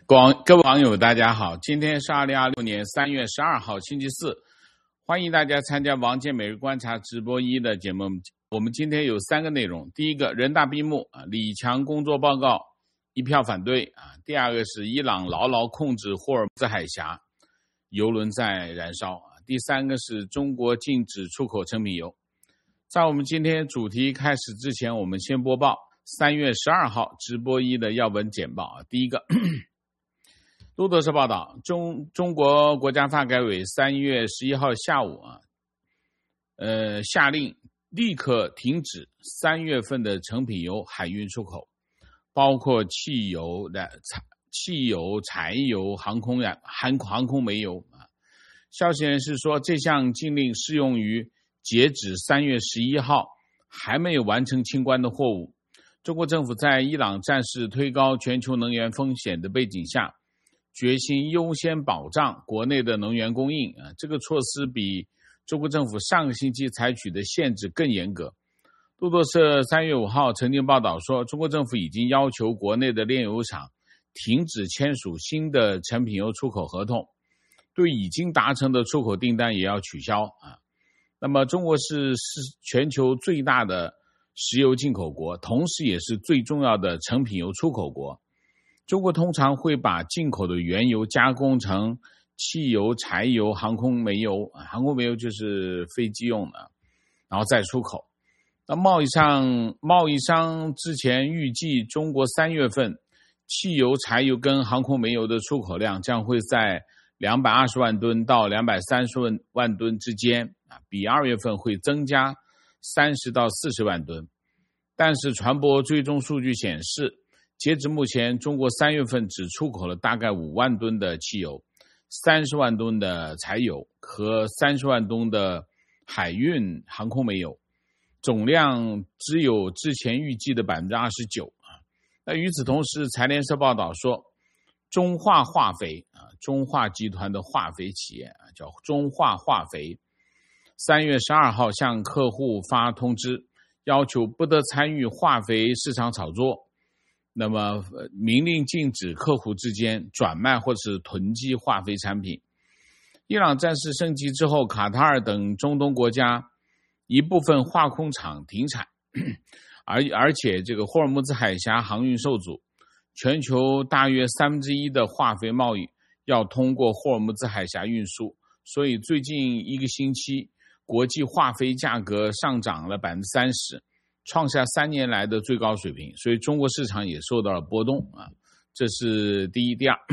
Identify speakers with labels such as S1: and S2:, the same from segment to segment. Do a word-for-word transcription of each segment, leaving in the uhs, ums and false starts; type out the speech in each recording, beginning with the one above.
S1: 广各位网友大家好，今天是二零二六年三月十二号星期四，欢迎大家参加王健每日观察直播一的节目。我们今天有三个内容，第一个人大闭幕啊，李强工作报告一票反对啊；第二个是伊朗牢牢控制霍尔木兹海峡，油轮在燃烧啊；第三个是中国禁止出口成品油。在我们今天主题开始之前，我们先播报三月十二号直播一的要闻简报啊。第一个，路透社报道，中中国国家发改委三月十一号下午啊，呃下令立刻停止三月份的成品油海运出口，包括汽油、汽油、柴油、航空燃、航航空煤油啊。消息人士说，这项禁令适用于截止三月十一号还没有完成清关的货物。中国政府在伊朗战事推高全球能源风险的背景下，决心优先保障国内的能源供应啊，这个措施比中国政府上个星期采取的限制更严格。路透社三月五号曾经报道说，中国政府已经要求国内的炼油厂停止签署新的成品油出口合同，对已经达成的出口订单也要取消啊。那么中国是是全球最大的石油进口国，同时也是最重要的成品油出口国。中国通常会把进口的原油加工成汽油、柴油、航空煤油，航空煤油就是飞机用的，然后再出口。那贸易上，贸易商之前预计中国三月份汽油、柴油跟航空煤油的出口量将会在两百二十万吨到两百三十万吨之间，比二月份会增加三十到四十万吨。但是船舶追踪数据显示，截至目前，中国三月份只出口了大概五万吨的汽油、三十万吨的柴油和三十万吨的海运航空煤油，总量只有之前预计的 百分之二十九。 那与此同时，财联社报道说，中化化肥啊，中化集团的化肥企业啊，叫中化化肥，三月十二号向客户发通知，要求不得参与化肥市场炒作。那么明令禁止客户之间转卖或是囤积化肥产品。伊朗战事升级之后，卡塔尔等中东国家一部分化工厂停产，而而且这个霍尔木兹海峡航运受阻，全球大约三分之一的化肥贸易要通过霍尔木兹海峡运输，所以最近一个星期国际化肥价格上涨了 百分之三十，创下三年来的最高水平，所以中国市场也受到了波动啊，这是第一。第二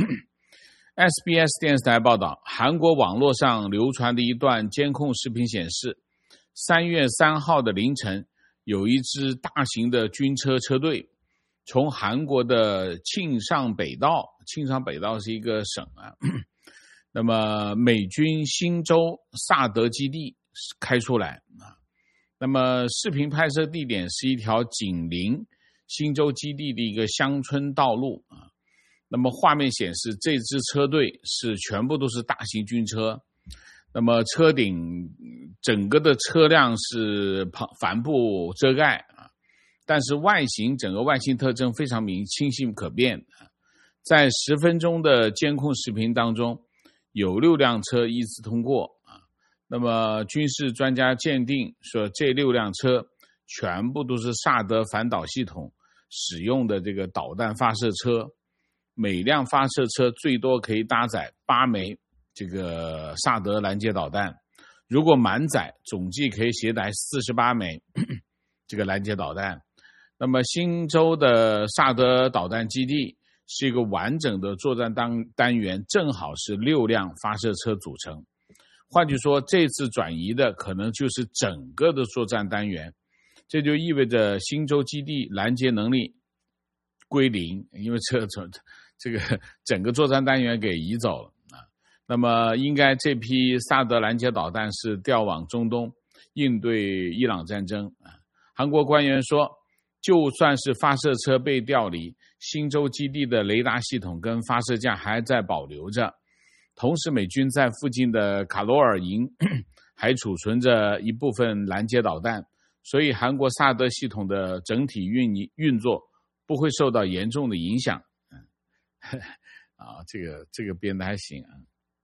S1: ，S B S 电视台报道，韩国网络上流传的一段监控视频显示，三月三号的凌晨，有一支大型的军车车队从韩国的庆尚北道，庆尚北道是一个省啊，那么美军新州萨德基地开出来啊。那么视频拍摄地点是一条紧邻新州基地的一个乡村道路啊。那么画面显示，这支车队是全部都是大型军车，那么车顶整个的车辆是帆布遮盖啊，但是外形整个外形特征非常明清晰可辨啊。在十分钟的监控视频当中，有六辆车依次通过。那么军事专家鉴定说，这六辆车全部都是萨德反导系统使用的这个导弹发射车，每辆发射车最多可以搭载八枚这个萨德拦截导弹，如果满载，总计可以携带四十八枚这个拦截导弹。那么新州的萨德导弹基地是一个完整的作战单单元，正好是六辆发射车组成。换句说，这次转移的可能就是整个的作战单元，这就意味着新州基地拦截能力归零，因为这这个整个作战单元给移走了啊。那么应该这批萨德拦截导弹是调往中东应对伊朗战争啊。韩国官员说，就算是发射车被调离，新州基地的雷达系统跟发射架还在保留着。同时，美军在附近的卡罗尔营还储存着一部分拦截导弹，所以韩国萨德系统的整体运运作不会受到严重的影响。 啊，这个这个编的还行啊。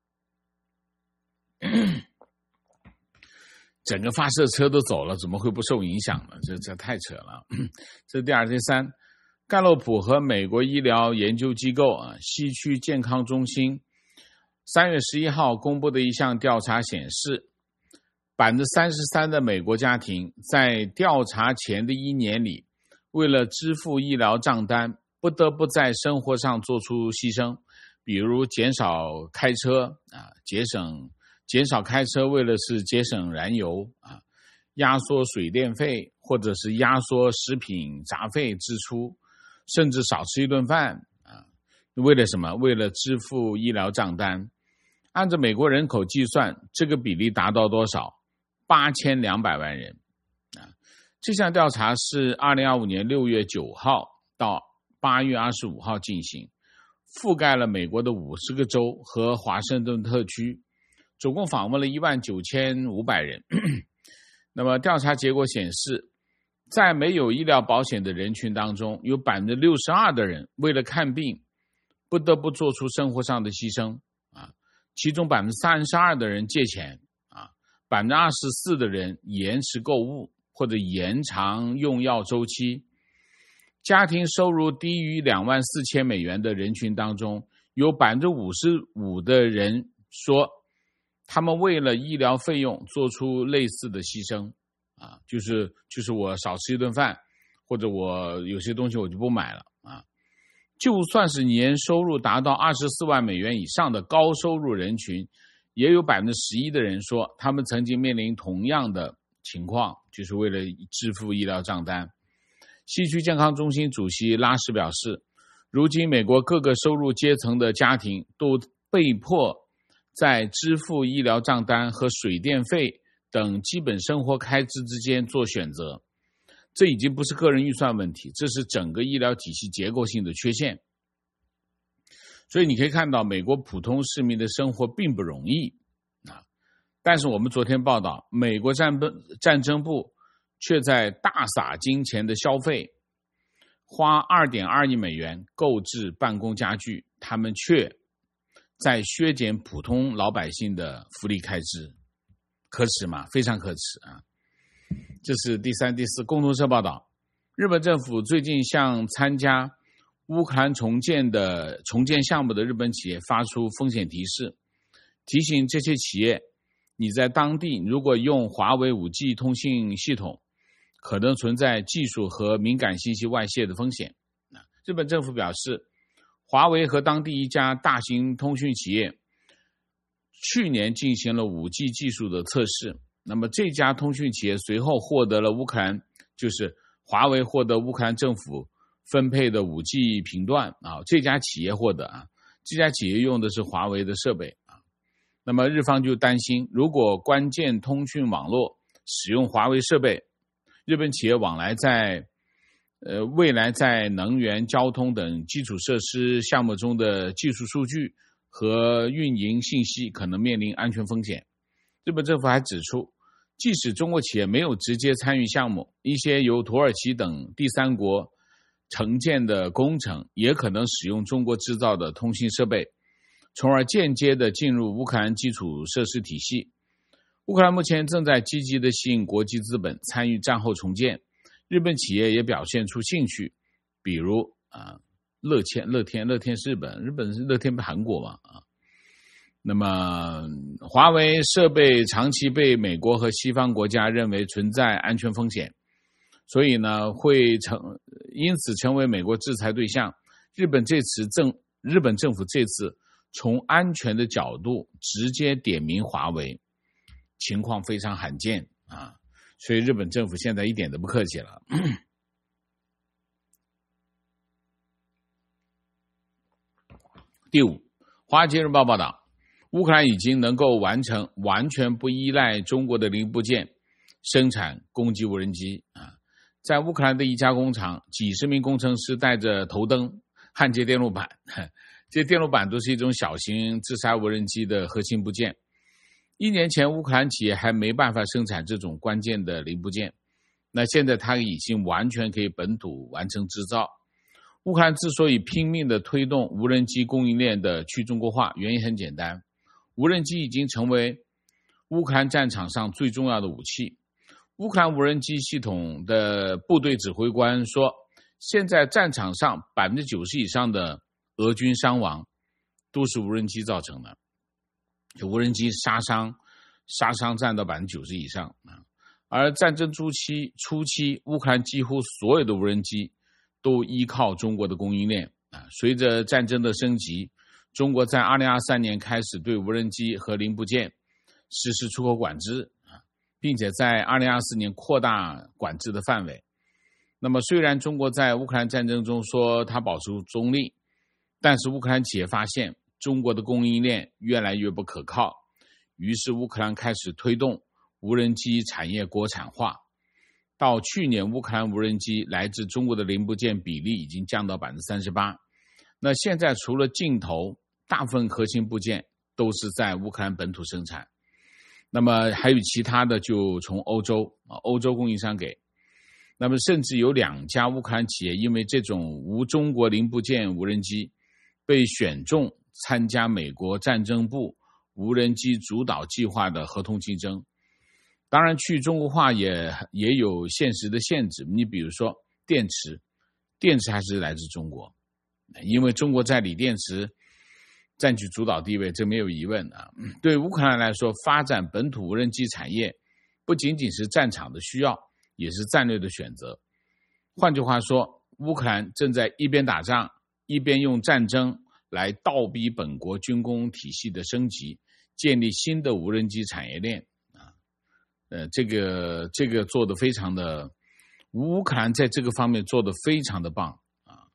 S1: 整个发射车都走了，怎么会不受影响呢？这这太扯了。这是第二、第三。盖洛普和美国医疗研究机构啊西区健康中心三月十一号公布的一项调查显示，百分之三十三的美国家庭在调查前的一年里，为了支付医疗账单，不得不在生活上做出牺牲，比如减少开车啊，节省减少开车为了是节省燃油啊，压缩水电费，或者是压缩食品杂费支出，甚至少吃一顿饭啊，为了什么？为了支付医疗账单。按照美国人口计算，这个比例达到多少？八千两百万人啊！这项调查是二零二五年六月九号到八月二十五号进行，覆盖了美国的五十个州和华盛顿特区，总共访问了一万九千五百人。那么调查结果显示，在没有医疗保险的人群当中，有 百分之六十二 的人为了看病不得不做出生活上的牺牲啊，其中 百分之三十二 的人借钱啊， 百分之二十四 的人延迟购物或者延长用药周期。家庭收入低于两万四千美元的人群当中，有 百分之五十五 的人说他们为了医疗费用做出类似的牺牲啊，就是就是我少吃一顿饭，或者我有些东西我就不买了啊。就算是年收入达到二十四万美元以上的高收入人群，也有 百分之十一 的人说他们曾经面临同样的情况，就是为了支付医疗账单。西区健康中心主席拉什表示，如今美国各个收入阶层的家庭都被迫在支付医疗账单和水电费等基本生活开支之间做选择。这已经不是个人预算问题，这是整个医疗体系结构性的缺陷。所以你可以看到，美国普通市民的生活并不容易啊。但是我们昨天报道，美国战战争部却在大撒金钱的消费，花 二点二亿美元购置办公家具，他们却在削减普通老百姓的福利开支，可耻吗？非常可耻啊！这是第三、第四。共同社报道，日本政府最近向参加乌克兰重建的重建项目的日本企业发出风险提示，提醒这些企业，你在当地如果用华为 五 G 通信系统，可能存在技术和敏感信息外泄的风险。日本政府表示，华为和当地一家大型通讯企业去年进行了 五 G 技术的测试，那么这家通讯企业随后获得了乌克兰，就是华为获得乌克兰政府分配的 五 G 频段啊，这家企业获得啊，这家企业用的是华为的设备啊。那么日方就担心，如果关键通讯网络使用华为设备，日本企业往来在呃未来在能源、交通等基础设施项目中的技术数据和运营信息可能面临安全风险。日本政府还指出，即使中国企业没有直接参与项目，一些由土耳其等第三国承建的工程也可能使用中国制造的通信设备，从而间接地进入乌克兰基础设施体系。乌克兰目前正在积极地吸引国际资本参与战后重建，日本企业也表现出兴趣，比如啊，乐天，乐天，乐天是日本，日本是乐天不韩国嘛啊。那么华为设备长期被美国和西方国家认为存在安全风险，所以呢会成因此成为美国制裁对象。日本这次政日本政府这次从安全的角度直接点名华为，情况非常罕见啊，所以日本政府现在一点都不客气了。第五，华尔街日报报道，乌克兰已经能够完成完全不依赖中国的零部件生产攻击无人机啊。在乌克兰的一家工厂，几十名工程师带着头灯、焊接电路板，这些电路板都是一种小型自杀无人机的核心部件。一年前，乌克兰企业还没办法生产这种关键的零部件，那现在它已经完全可以本土完成制造。 乌克兰之所以拼命地推动无人机供应链的去中国化，原因很简单，无人机已经成为乌克兰战场上最重要的武器。乌克兰无人机系统的部队指挥官说，现在战场上 百分之九十 以上的俄军伤亡都是无人机造成的，就无人机杀伤杀伤占到 百分之九十 以上。而战争初期初期乌克兰几乎所有的无人机都依靠中国的供应链。随着战争的升级，中国在二零二三年开始对无人机和零部件实施出口管制，并且在二零二四年扩大管制的范围。那么虽然中国在乌克兰战争中说它保持中立，但是乌克兰企业发现中国的供应链越来越不可靠，于是乌克兰开始推动无人机产业国产化。到去年，乌克兰无人机来自中国的零部件比例已经降到 百分之三十八。 那现在除了镜头，大部分核心部件都是在乌克兰本土生产，那么还有其他的就从欧洲欧洲供应商给。那么甚至有两家乌克兰企业因为这种无中国零部件无人机被选中参加美国战争部无人机主导计划的合同竞争。当然去中国化也也有现实的限制，你比如说电池，电池还是来自中国，因为中国在锂电池占据主导地位，这没有疑问啊。对乌克兰来说，发展本土无人机产业不仅仅是战场的需要，也是战略的选择。换句话说，乌克兰正在一边打仗，一边用战争来倒逼本国军工体系的升级，建立新的无人机产业链啊。呃，这个这个做得非常的，乌克兰在这个方面做得非常的棒啊。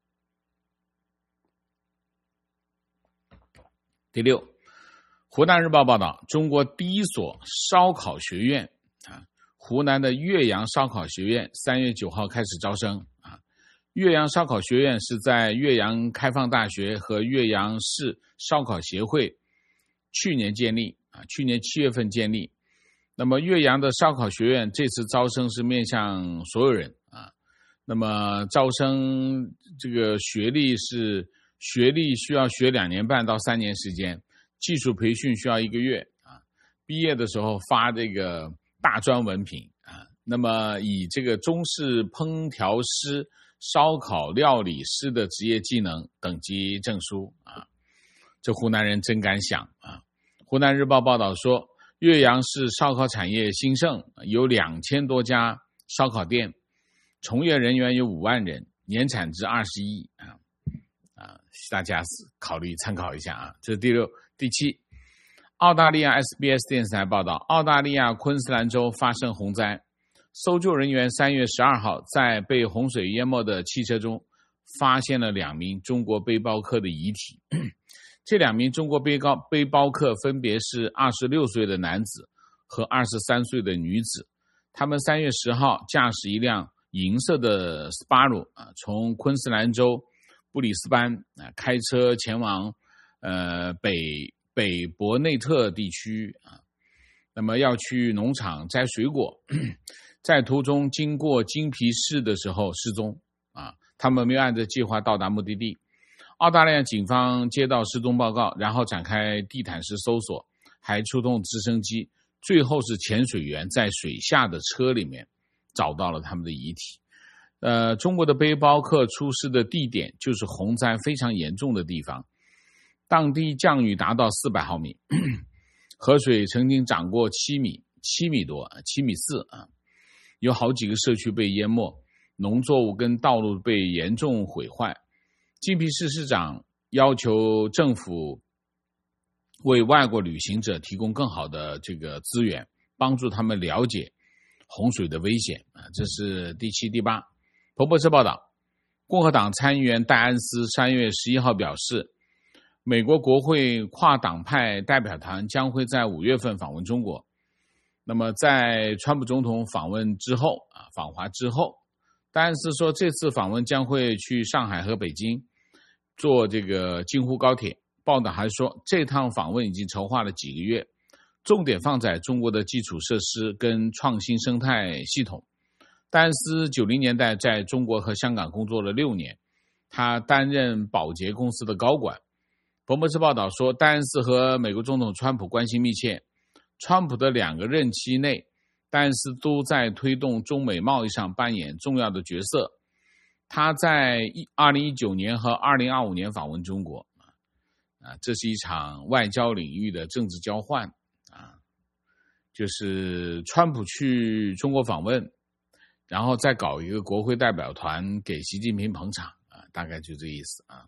S1: 第六，湖南日报报道，中国第一所烧烤学院啊，湖南的岳阳烧烤学院三月九号开始招生啊。岳阳烧烤学院是在岳阳开放大学和岳阳市烧烤协会去年建立啊，去年七月份建立。那么岳阳的烧烤学院这次招生是面向所有人啊。那么招生这个学历是学历需要学两年半到三年时间，技术培训需要一个月啊。毕业的时候发这个大专文凭啊。那么以这个中式烹调师、烧烤料理师的职业技能等级证书啊。这湖南人真敢想啊！湖南日报报道说，岳阳市烧烤产业兴盛，有两千多家烧烤店，从业人员有五万人，年产值二十亿啊啊！大家考虑参考一下啊。这是第六、第七。澳大利亚 S B S 电视台报道，澳大利亚昆士兰州发生洪灾，搜救人员三月十二号在被洪水淹没的汽车中发现了两名中国背包客的遗体。这两名中国背包背包客分别是二十六岁的男子和二十三岁的女子，他们三月十号驾驶一辆银色的 Subaru 啊，从昆士兰州布里斯班啊开车前往呃北北博内特地区啊，那么要去农场摘水果，在途中经过金皮市的时候失踪啊，他们没有按照计划到达目的地。澳大利亚警方接到失踪报告，然后展开地毯式搜索，还出动直升机，最后是潜水员在水下的车里面找到了他们的遗体。呃，中国的背包客出事的地点就是洪灾非常严重的地方，当地降雨达到四百毫米，河水曾经涨过七米，七米多，七米四啊，有好几个社区被淹没，农作物跟道路被严重毁坏。金皮市市长要求政府为外国旅行者提供更好的这个资源，帮助他们了解洪水的危险啊。这是第七、第八。彭博社报道，共和党参议员戴安斯三月十一号表示，美国国会跨党派代表团将会在五月份访问中国。那么在川普总统访问之后啊，访华之后，戴安斯说这次访问将会去上海和北京坐这个京沪高铁。报道还说，这趟访问已经筹划了几个月，重点放在中国的基础设施跟创新生态系统。戴安斯九十年代在中国和香港工作了六年， 他担任宝洁公司的高管。彭博社报道说，戴恩斯和美国总统川普关系密切，川普的两个任期内，戴恩斯都在推动中美贸易上扮演重要的角色。他在二零一九年和二零二五年访问中国，啊，这是一场外交领域的政治交换啊，就是川普去中国访问，然后再搞一个国会代表团给习近平捧场啊，大概就这意思啊。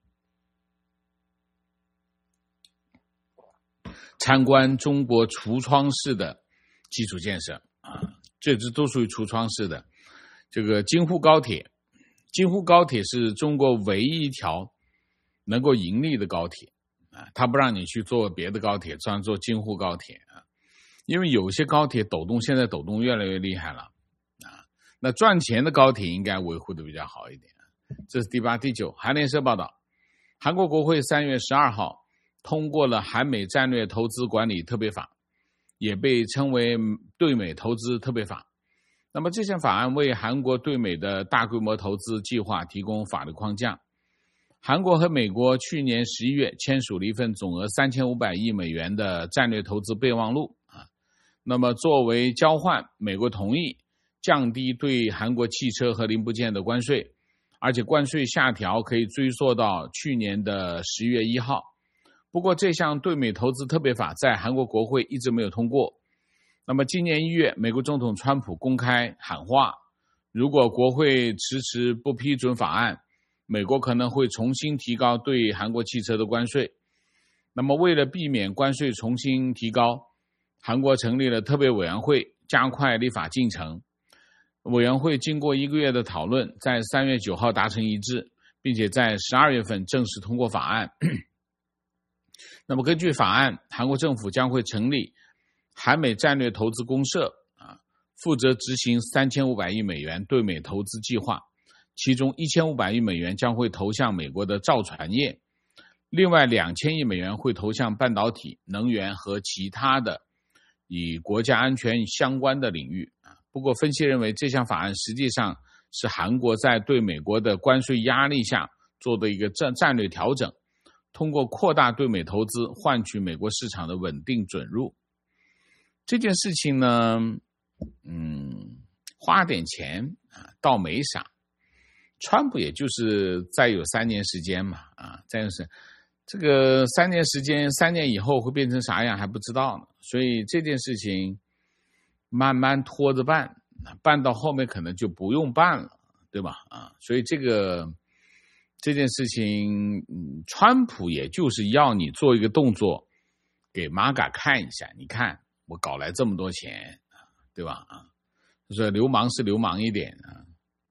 S1: 参观中国橱窗式的基础建设啊，这只都属于橱窗式的。这个京沪高铁，京沪高铁是中国唯一一条能够盈利的高铁啊，他不让你去坐别的高铁，专坐京沪高铁啊，因为有些高铁抖动，现在抖动越来越厉害了啊，那赚钱的高铁应该维护的比较好一点。这是第八、第九。韩联社报道，韩国国会三月十二号通过了韩美战略投资管理特别法，也被称为对美投资特别法。那么这项法案为韩国对美的大规模投资计划提供法律框架。韩国和美国去年十一月签署了一份总额三千五百亿美元的战略投资备忘录啊。那么作为交换，美国同意降低对韩国汽车和零部件的关税，而且关税下调可以追溯到去年的十月一号。不过这项对美投资特别法在韩国国会一直没有通过。那么今年一月，美国总统川普公开喊话，如果国会迟迟不批准法案，美国可能会重新提高对韩国汽车的关税。那么为了避免关税重新提高，韩国成立了特别委员会，加快立法进程。委员会经过一个月的讨论，在三月九号达成一致，并且在十二月份正式通过法案。那么根据法案，韩国政府将会成立韩美战略投资公社啊，负责执行三千五百亿美元对美投资计划，其中一千五百亿美元将会投向美国的造船业，另外两千亿美元会投向半导体、能源和其他的与国家安全相关的领域啊。不过分析认为，这项法案实际上是韩国在对美国的关税压力下做的一个战战略调整，通过扩大对美投资换取美国市场的稳定准入。这件事情呢，嗯，花点钱啊，倒没啥。川普也就是再有三年时间嘛，啊，再就是这个三年时间，三年以后会变成啥样还不知道呢。所以这件事情慢慢拖着办，办到后面可能就不用办了，对吧？啊，所以这个这件事情，嗯，川普也就是要你做一个动作，给马嘎看一下，你看我搞来这么多钱，对吧？啊，就是流氓是流氓一点啊，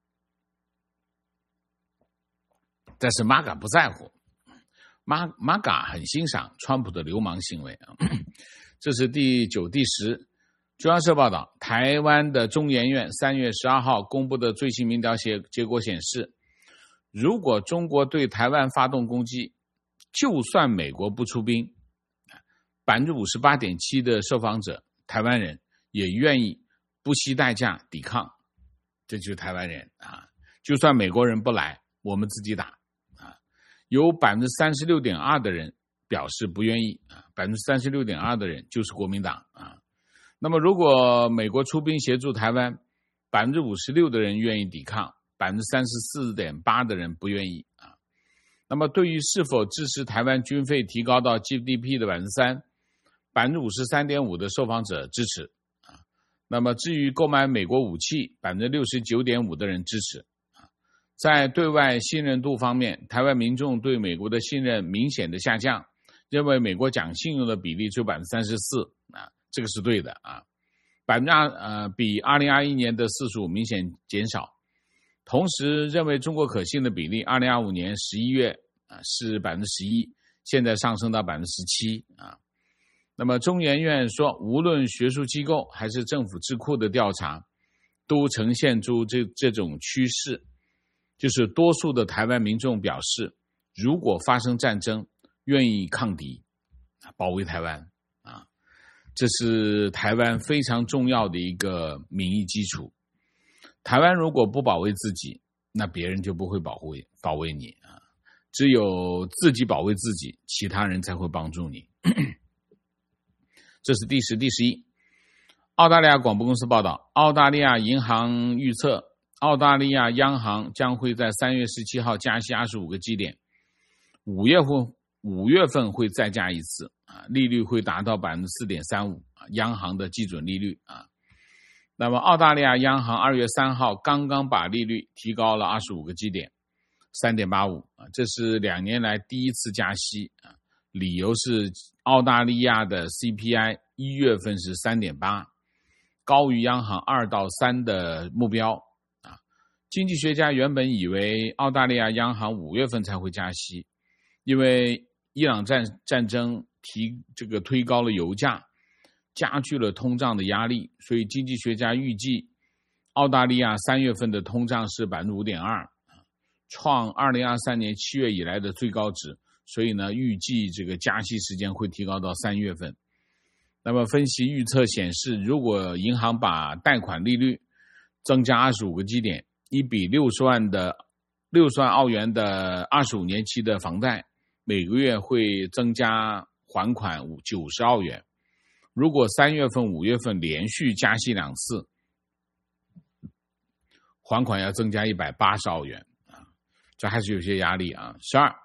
S1: 但是马嘎不在乎，马马嘎很欣赏川普的流氓行为啊。这是第九、第十。中央社报道，台湾的中研院三月十二号公布的最新民调结结果显示，如果中国对台湾发动攻击，就算美国不出兵，百分之五十八点七的受访者台湾人也愿意不惜代价抵抗。这就是台湾人啊，就算美国人不来，我们自己打啊。有百分之三十六点二的人表示不愿意啊，百分之三十六点二的人就是国民党啊。那么如果美国出兵协助台湾，百分之五十六的人愿意抵抗，百分之三十四点八的人不愿意啊。那么对于是否支持台湾军费提高到 G D P 的百分之三，百分之五十三点五的受访者支持啊。那么至于购买美国武器，百分之六十九点五的人支持啊。在对外信任度方面，台湾民众对美国的信任明显的下降，认为美国讲信用的比例只有百分之三十四啊。这个是对的啊，百分之二呃比二零二一年的四十五明显减少。同时，认为中国可信的比例，二零二五年十一月啊是百分之十一，现在上升到百分之十七啊。那么中研院说，无论学术机构还是政府智库的调查，都呈现出这这种趋势，就是多数的台湾民众表示，如果发生战争，愿意抗敌，保卫台湾。这是台湾非常重要的一个民意基础。台湾如果不保卫自己， 那别人就不会保护保卫你啊。只有自己保卫自己，其他人才会帮助你。这是第十、第十一。澳大利亚广播公司报道，澳大利亚银行预测，澳大利亚央行将会在三月十七号加息二十五个基点，五月份五月份会再加一次啊，利率会达到 百分之四点三五， 央行的基准利率啊。那么澳大利亚央行二月三号刚刚把利率提高了二十五个基点 三点八五 啊，这是两年来第一次加息啊，理由是澳大利亚的 C P I 一月份是 三点八， 高于央行二到三的目标啊。经济学家原本以为澳大利亚央行五月份才会加息，因为伊朗战战争提这个推高了油价，加剧了通胀的压力，所以经济学家预计澳大利亚三月份的通胀是 百分之五点二， 创二零二三年七月以来的最高值，所以呢，预计这个加息时间会提高到三月份。那么分析预测显示，如果银行把贷款利率增加二十五个基点，一笔六十万的六十万澳元的二十五年期的房贷，每个月会增加还款九十澳元。如果三月份、五月份连续加息两次，还款要增加一百八十澳元啊，这还是有些压力啊。十二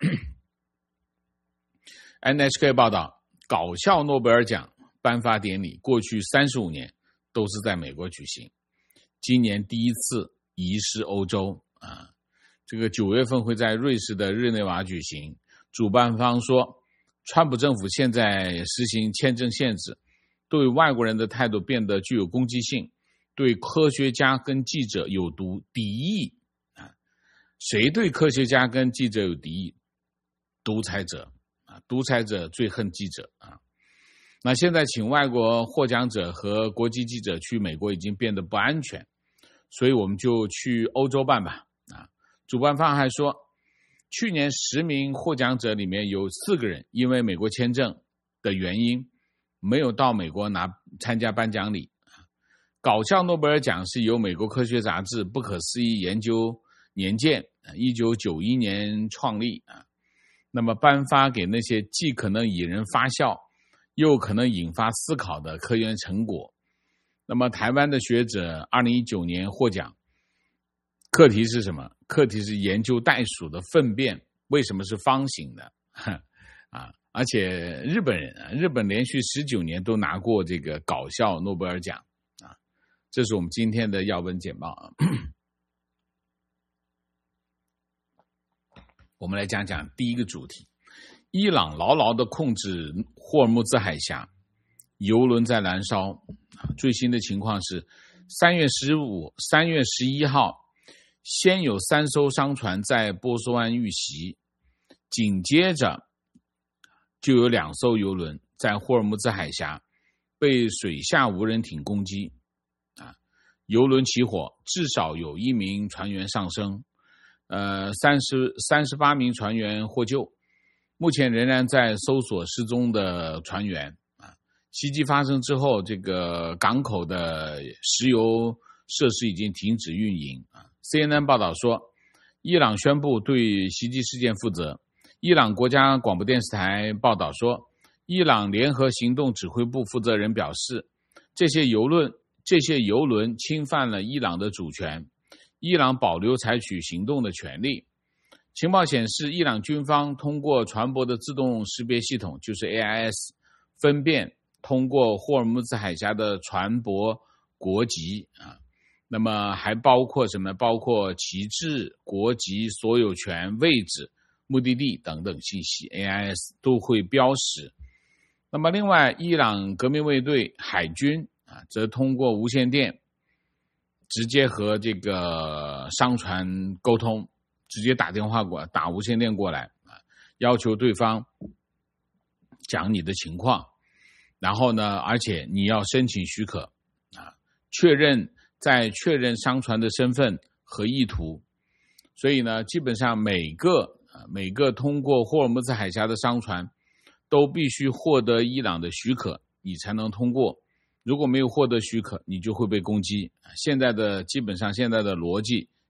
S1: N H K 报道，搞笑诺贝尔奖颁发典礼过去三十五年都是在美国举行，今年第一次移师欧洲啊。这个九月份会在瑞士的日内瓦举行。主办方说，川普政府现在实行签证限制，对外国人的态度变得具有攻击性，对科学家跟记者有毒敌意啊。谁对科学家跟记者有敌意？独裁者啊，独裁者最恨记者啊。那现在请外国获奖者和国际记者去美国已经变得不安全，所以我们就去欧洲办吧啊。主办方还说，去年十名获奖者里面有四个人因为美国签证的原因没有到美国拿参加颁奖礼。搞笑诺贝尔奖是由美国科学杂志不可思议研究年鉴一九九一年创立啊，那么颁发给那些既可能引人发笑又可能引发思考的科研成果。那么台湾的学者二零一九年获奖，课题是什么？课题是研究袋鼠的粪便为什么是方形的啊！而且日本人啊，日本连续十九年都拿过这个搞笑诺贝尔奖啊！这是我们今天的要闻简报啊。我们来讲讲第一个主题：伊朗牢牢地控制霍尔木兹海峡，油轮在燃烧。最新的情况是，三月十五、三月十一号。先有三艘商船在波斯湾遇袭，紧接着就有两艘油轮在霍尔木兹海峡被水下无人艇攻击啊，油轮起火，至少有一名船员丧生，呃，三十三十八名船员获救，目前仍然在搜索失踪的船员啊。袭击发生之后，这个港口的石油设施已经停止运营啊。C N N 报道说，伊朗宣布对袭击事件负责。伊朗国家广播电视台报道说，伊朗联合行动指挥部负责人表示，这些油轮这些油轮侵犯了伊朗的主权，伊朗保留采取行动的权利。情报显示，伊朗军方通过船舶的自动识别系统，就是 A I S， 分辨通过霍尔木兹海峡的船舶国籍啊。那么还包括什么？包括旗帜、国籍、所有权、位置、目的地等等信息 ，A I S 都会标识。那么另外，伊朗革命卫队、海军啊，则通过无线电直接和这个商船沟通，直接打电话过来，打无线电过来啊，要求对方讲你的情况，然后呢，而且你要申请许可啊，确认。在确认商船的身份和意图，所以呢，基本上每个每个通过霍尔木兹海峡的商船都必须获得伊朗的许可，你才能通过。如果没有获得许可，你就会被攻击。现在的基本上现在的逻辑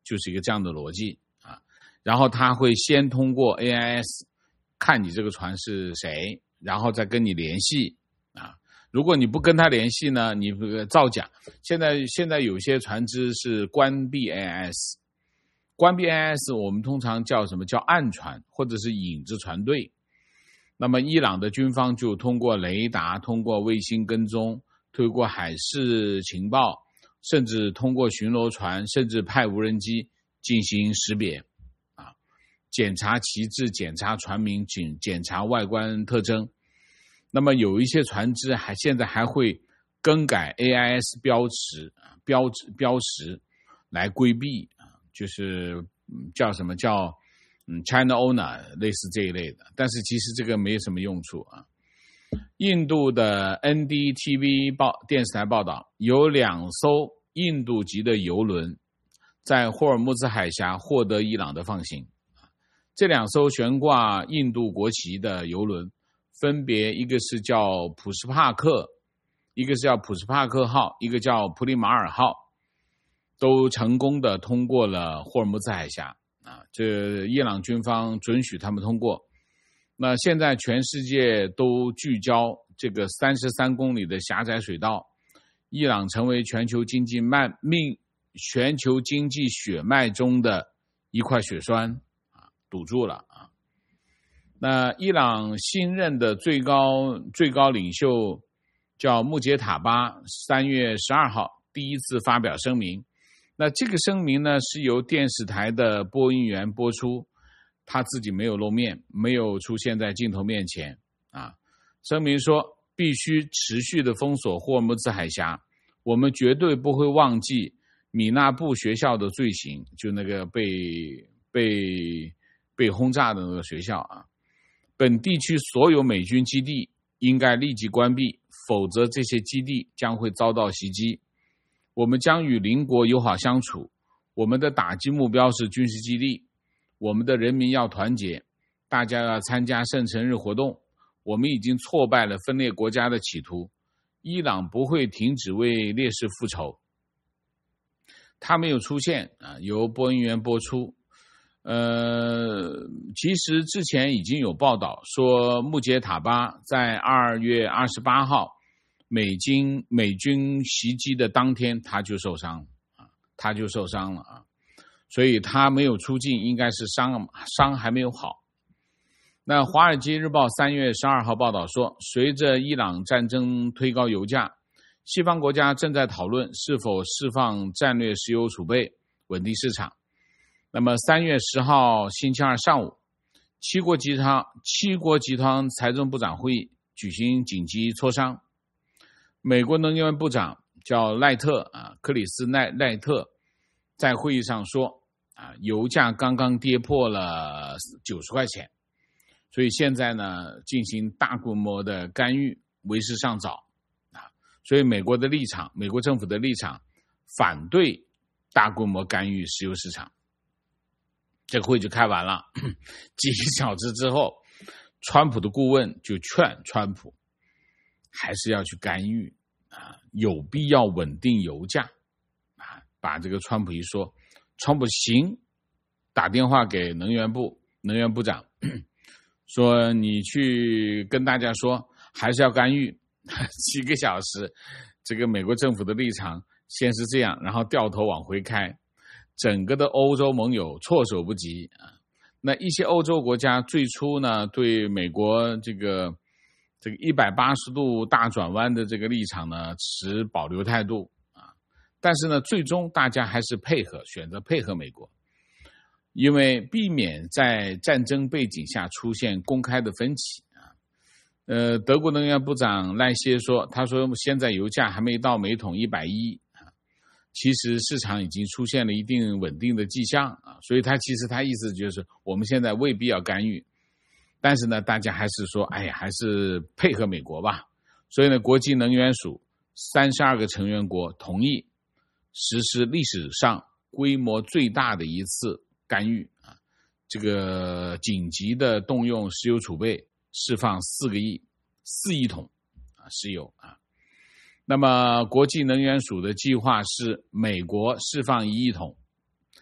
S1: 就是一个这样的逻辑啊。然后他会先通过 A I S 看你这个船是谁，然后再跟你联系啊。如果你不跟他联系呢，你造假。现在现在有些船只是关闭 A I S， 关闭 A I S 我们通常叫什么？叫暗船或者是影子船队。那么伊朗的军方就通过雷达，通过卫星跟踪，通过海事情报，甚至通过巡逻船，甚至派无人机进行识别啊，检查旗帜，检查船名，检检查外观特征。那么有一些船只还现在还会更改 A I S 标识标志标识来规避啊，就是叫什么叫嗯 China Owner 类似这一类的，但是其实这个没什么用处啊。印度的 N D T V 报电视台报道，有两艘印度籍的油轮在霍尔木兹海峡获得伊朗的放行。这两艘悬挂印度国旗的油轮分别一个是叫普什帕克，一个是叫普什帕克号，一个叫普里马尔号，都成功的通过了霍尔木兹海峡啊，这伊朗军方准许他们通过。那现在全世界都聚焦这个三十三公里的狭窄水道，伊朗成为全球经济脉命全球经济血脉中的一块血栓啊，堵住了啊。那伊朗新任的最高最高领袖叫穆杰塔巴，三月十二号第一次发表声明。那这个声明呢，是由电视台的播音员播出，他自己没有露面，没有出现在镜头面前啊。声明说，必须持续的封锁霍尔木兹海峡，我们绝对不会忘记米纳布学校的罪行，就那个被被被轰炸的那个学校啊。本地区所有美军基地应该立即关闭，否则这些基地将会遭到袭击。我们将与邻国友好相处，我们的打击目标是军事基地，我们的人民要团结，大家要参加圣城日活动。我们已经挫败了分裂国家的企图，伊朗不会停止为烈士复仇。他没有出现啊，由播音员播出。呃，其实之前已经有报道说，穆杰塔巴在二月二十八号美军美军袭击的当天他就受伤啊，他就受伤了啊，所以他没有出境，应该是伤伤还没有好。那《华尔街日报》三月十二号报道说，随着伊朗战争推高油价，西方国家正在讨论是否释放战略石油储备，稳定市场。那么三月十号星期二上午，七国集团七国集团财政部长会议举行紧急磋商。美国能源部长叫赖特啊，克里斯奈赖特在会议上说啊，油价刚刚跌破了九十块钱，所以现在呢进行大规模的干预为时尚早啊，所以美国的立场，美国政府的立场反对大规模干预石油市场。这个会就开完了，几个小时之后，川普的顾问就劝川普还是要去干预啊，有必要稳定油价啊。把这个川普一说，川普行，打电话给能源部能源部长，说你去跟大家说还是要干预。几个小时，这个美国政府的立场先是这样，然后掉头往回开。整个的欧洲盟友措手不及啊！那一些欧洲国家最初呢，对美国这个这个一百八十度大转弯的这个立场呢，持保留态度啊。但是呢，最终大家还是配合，选择配合美国，因为避免在战争背景下出现公开的分歧啊。呃，德国能源部长赖歇说，他说现在油价还没到每桶一百一。其实市场已经出现了一定稳定的迹象啊，所以他其实他意思就是我们现在未必要干预，但是呢，大家还是说，哎呀，还是配合美国吧。所以呢，国际能源署三十二个成员国同意实施历史上规模最大的一次干预啊，这个紧急的动用石油储备，释放四个亿四亿桶啊石油啊。那么国际能源署的计划是美国释放一亿桶，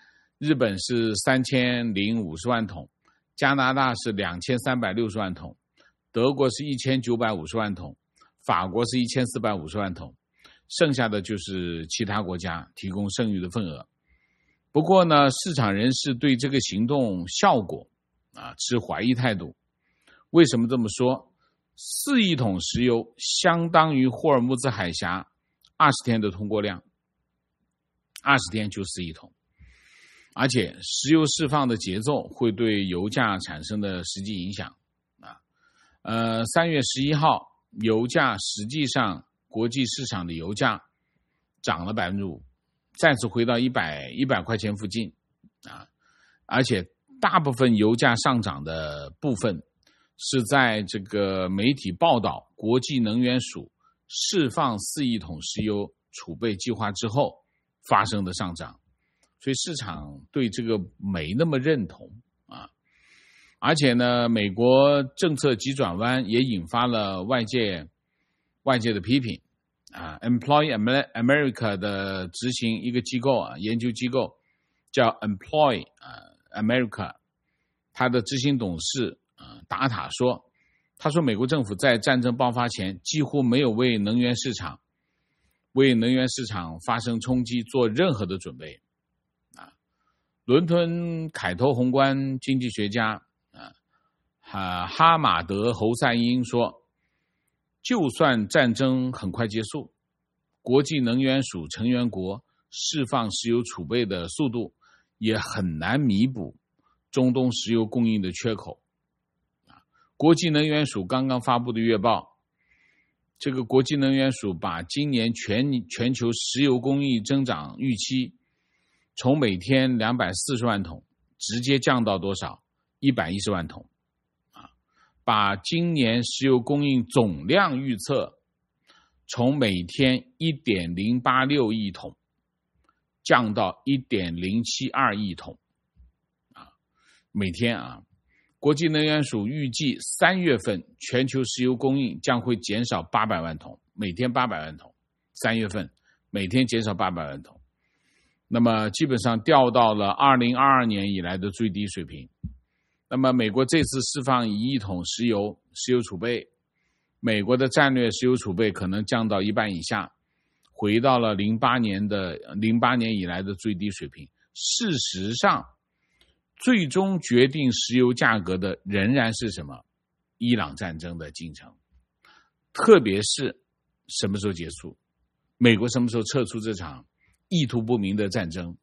S1: 日本是三千零五十万桶，加拿大是两千三百六十万桶，德国是一千九百五十万桶，法国是一千四百五十万桶，剩下的就是其他国家提供剩余的份额。不过呢，市场人士对这个行动效果啊持怀疑态度。为什么这么说？四亿桶石油相当于霍尔木兹海峡二十天的通过量，二十天就四亿桶，而且石油释放的节奏会对油价产生的实际影响啊。呃，三月十一号，油价实际上国际市场的油价涨了百分之五，再次回到一百一百块钱附近啊，而且大部分油价上涨的部分是在这个媒体报道国际能源署释放四亿桶石油储备计划之后发生的上涨，所以市场对这个没那么认同啊。而且呢，美国政策急转弯也引发了外界外界的批评啊。Employ America 的执行一个机构啊，研究机构叫 Employ America， 它的执行董事啊达塔说，他说美国政府在战争爆发前几乎没有为能源市场为能源市场发生冲击做任何的准备啊。伦敦凯投宏观经济学家啊哈马德侯赛因说，就算战争很快结束，国际能源署成员国释放石油储备的速度也很难弥补中东石油供应的缺口。国际能源署刚刚发布的月报，这个国际能源署把今年全全球石油供应增长预期从每天两百四十万桶直接降到多少？一百一十万桶啊，把今年石油供应总量预测从每天 一点零八六亿桶降到 一点零七二亿桶啊，每天啊。国际能源署预计三月份全球石油供应将会减少八百万桶，每天八百万桶，三月份每天减少八百万桶，那么基本上掉到了二零二二年以来的最低水平。那么美国这次释放一亿桶石油石油储备，美国的战略石油储备可能降到一半以下，回到了零八年的零八年以来的最低水平。事实上最终决定石油价格的仍然是什么？伊朗战争的进程，特别是什么时候结束，美国什么时候撤出这场意图不明的战争。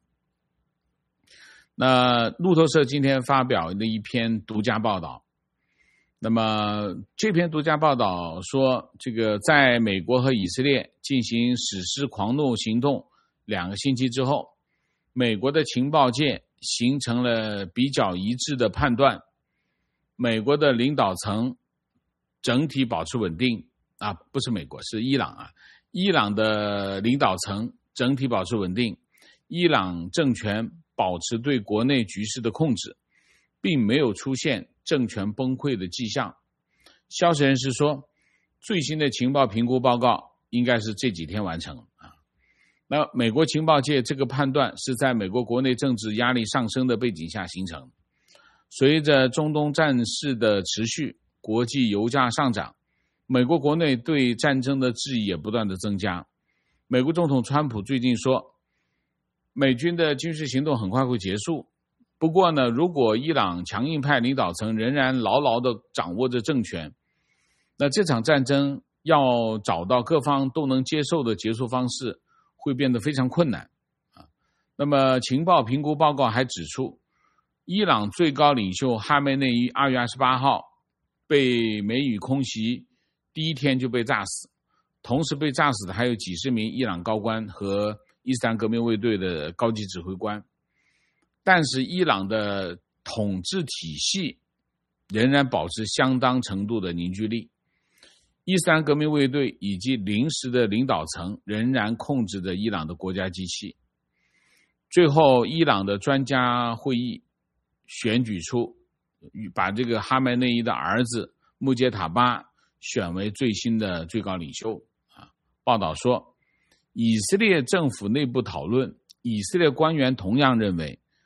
S1: 那路透社今天发表了一篇独家报道，那么这篇独家报道说，这个在美国和以色列进行史诗狂怒行动两个星期之后，美国的情报界形成了比较一致的判断，美国的领导层整体保持稳定啊，不是美国，是伊朗啊，伊朗的领导层整体保持稳定，伊朗政权保持对国内局势的控制，并没有出现政权崩溃的迹象。消息人士说，最新的情报评估报告应该是这几天完成啊。那美国情报界这个判断是在美国国内政治压力上升的背景下形成。随着中东战事的持续，国际油价上涨，美国国内对战争的质疑也不断的增加。美国总统川普最近说，美军的军事行动很快会结束，不过呢，如果伊朗强硬派领导层仍然牢牢地掌握着政权，那这场战争要找到各方都能接受的结束方式会变得非常困难啊。那么情报评估报告还指出，伊朗最高领袖哈梅内伊二月二十八号被美语空袭，第一天就被炸死，同时被炸死的还有几十名伊朗高官和伊斯兰革命卫队的高级指挥官。但是伊朗的统治体系仍然保持相当程度的凝聚力，伊斯兰革命卫队以及临时的领导层仍然控制着伊朗的国家机器。最后伊朗的专家会议选举出把这个哈梅内伊的儿子穆杰塔巴选为最新的最高领袖啊。报道说，以色列政府内部讨论，以色列官员同样认为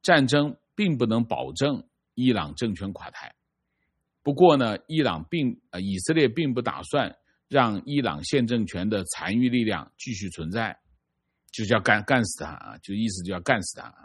S1: 战争并不能保证伊朗政权垮台。不过呢，伊朗并呃以色列并不打算让伊朗现政权的残余力量继续存在，就叫干干死他啊，就意思就要干死他。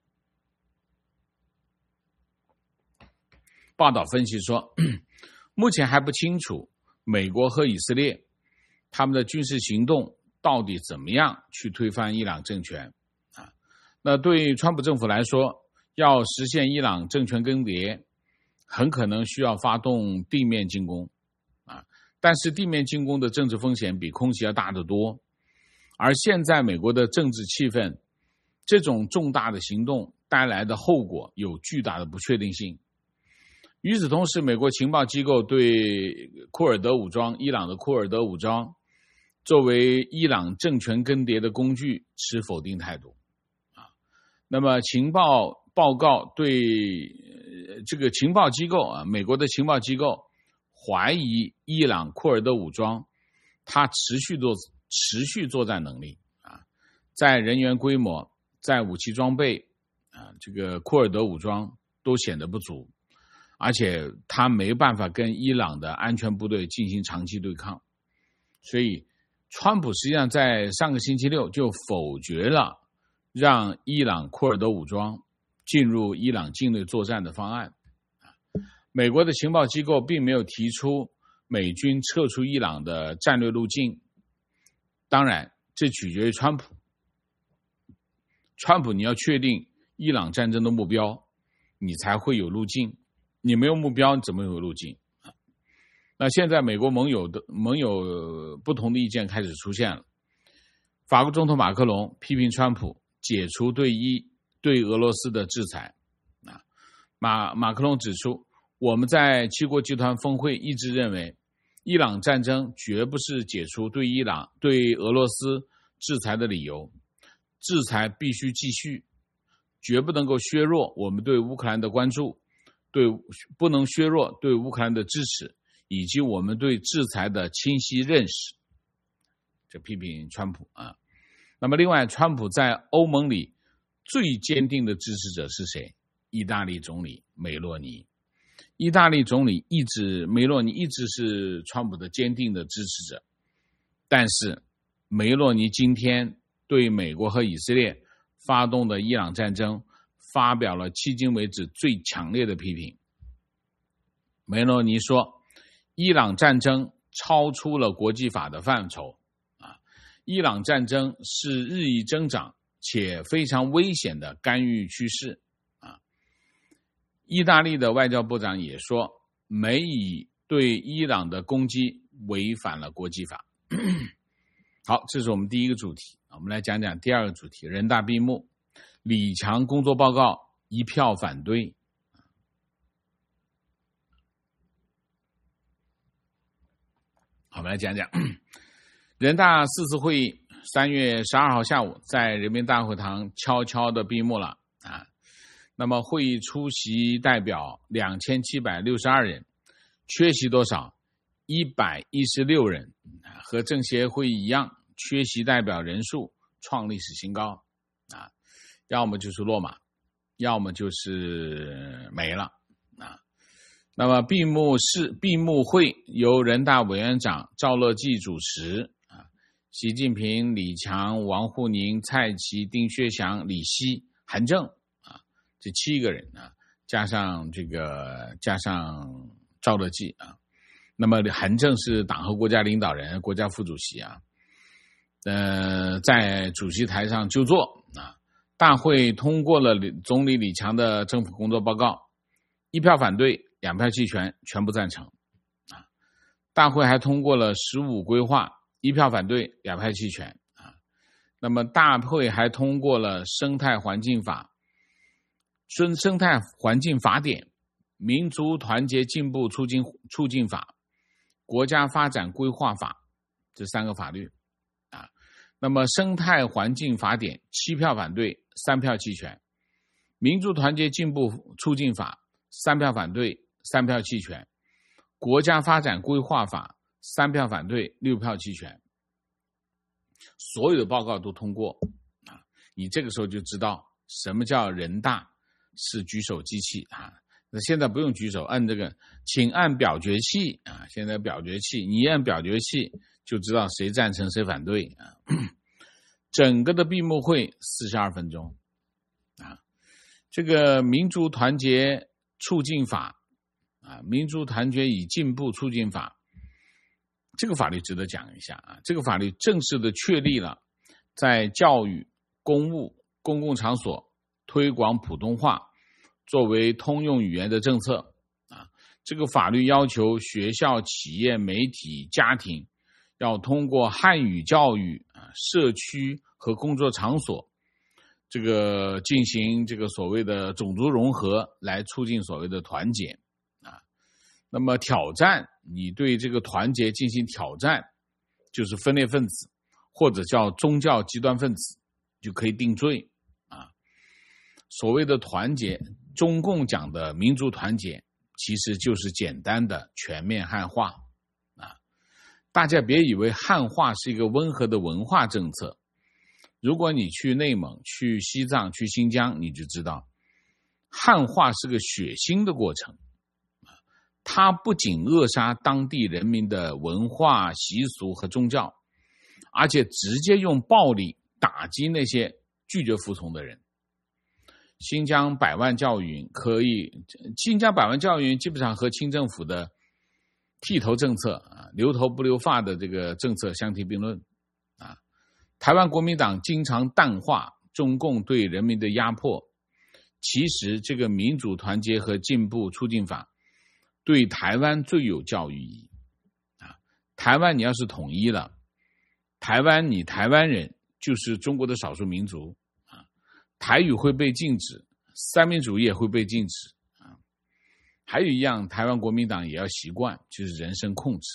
S1: 报道分析说，目前还不清楚美国和以色列他们的军事行动到底怎么样去推翻伊朗政权啊？那对川普政府来说，要实现伊朗政权更迭，很可能需要发动地面进攻啊。但是地面进攻的政治风险比空袭要大得多，而现在美国的政治气氛，这种重大的行动带来的后果有巨大的不确定性。与此同时，美国情报机构对库尔德武装、伊朗的库尔德武装作为伊朗政权更迭的工具持否定态度啊。那么情报报告对这个情报机构啊，美国的情报机构怀疑伊朗库尔德武装它持续作持续作战能力啊，在人员规模、在武器装备啊，这个库尔德武装都显得不足。而且他没办法跟伊朗的安全部队进行长期对抗，所以川普实际上在上个星期六就否决了让伊朗库尔德武装进入伊朗境内作战的方案。美国的情报机构并没有提出美军撤出伊朗的战略路径，当然这取决于川普。川普你要确定伊朗战争的目标，你才会有路径。你没有目标，怎么有路径？那现在美国盟友的盟友不同的意见开始出现了。法国总统马克龙批评川普解除对伊对俄罗斯的制裁。啊，马马克龙指出，我们在七国集团峰会一直认为，伊朗战争绝不是解除对伊朗对俄罗斯制裁的理由，制裁必须继续，绝不能够削弱我们对乌克兰的关注。对，不能削弱对乌克兰的支持，以及我们对制裁的清晰认识。这批评川普啊。那么另外，川普在欧盟里最坚定的支持者是谁？意大利总理梅洛尼。意大利总理一直梅洛尼一直是川普的坚定的支持者，但是梅洛尼今天对美国和以色列发动的伊朗战争发表了迄今为止最强烈的批评。梅洛尼说，伊朗战争超出了国际法的范畴啊，伊朗战争是日益增长且非常危险的干预趋势啊。意大利的外交部长也说，美以对伊朗的攻击违反了国际法。好，这是我们第一个主题，我们来讲讲第二个主题，人大闭幕。李强工作报告一票反对。好，我们来讲讲人大四次会议三月十二号下午在人民大会堂悄悄的闭幕了啊。那么会议出席代表两千七百六十二人，缺席多少？一百一十六人，和政协会议一样，缺席代表人数创历史新高啊。要么就是落马，要么就是没了啊。那么闭幕式闭幕会由人大委员长赵乐际主持啊，习近平、李强、王沪宁、蔡奇、丁薛祥、李希、韩正啊，这七个人啊，加上这个加上赵乐际啊。那么韩正是党和国家领导人、国家副主席啊，呃，在主席台上就坐啊。大会通过了总理李强的政府工作报告，一票反对，两票弃权，全部赞成。啊，大会还通过了十五规划，一票反对，两票弃权。啊，那么大会还通过了生态环境法、生生态环境法典、民族团结进步促进促进法、国家发展规划法这三个法律。啊，那么生态环境法典七票反对，三票弃权；民族团结进步促进法三票反对，三票弃权；国家发展规划法三票反对，六票弃权。所有的报告都通过啊！你这个时候就知道什么叫人大是举手机器啊。那现在不用举手，按这个，请按表决器啊。现在表决器，你一按表决器就知道谁赞成谁反对啊。整个的闭幕会四十二分钟啊。这个民族团结促进法啊，民族团结与进步促进法，这个法律值得讲一下啊。这个法律正式的确立了在教育、公务、公共场所推广普通话作为通用语言的政策啊。这个法律要求学校、企业、媒体、家庭要通过汉语教育啊，社区和工作场所这个进行这个所谓的种族融合，来促进所谓的团结啊。那么挑战，你对这个团结进行挑战，就是分裂分子或者叫宗教极端分子，就可以定罪啊。所谓的团结，中共讲的民族团结，其实就是简单的全面汉化啊。大家别以为汉化是一个温和的文化政策，如果你去内蒙、去西藏、去新疆，你就知道汉化是个血腥的过程。它不仅扼杀当地人民的文化、习俗和宗教，而且直接用暴力打击那些拒绝服从的人。新疆百万教育营可以，新疆百万教育营基本上和清政府的剃头政策啊，留头不留发的这个政策相提并论啊。台湾国民党经常淡化中共对人民的压迫，其实这个民主团结和进步促进法对台湾最有教育意义啊。台湾你要是统一了，台湾你台湾人就是中国的少数民族啊，台语会被禁止，三民主义也会被禁止啊。还有一样，台湾国民党也要习惯，就是人身控制。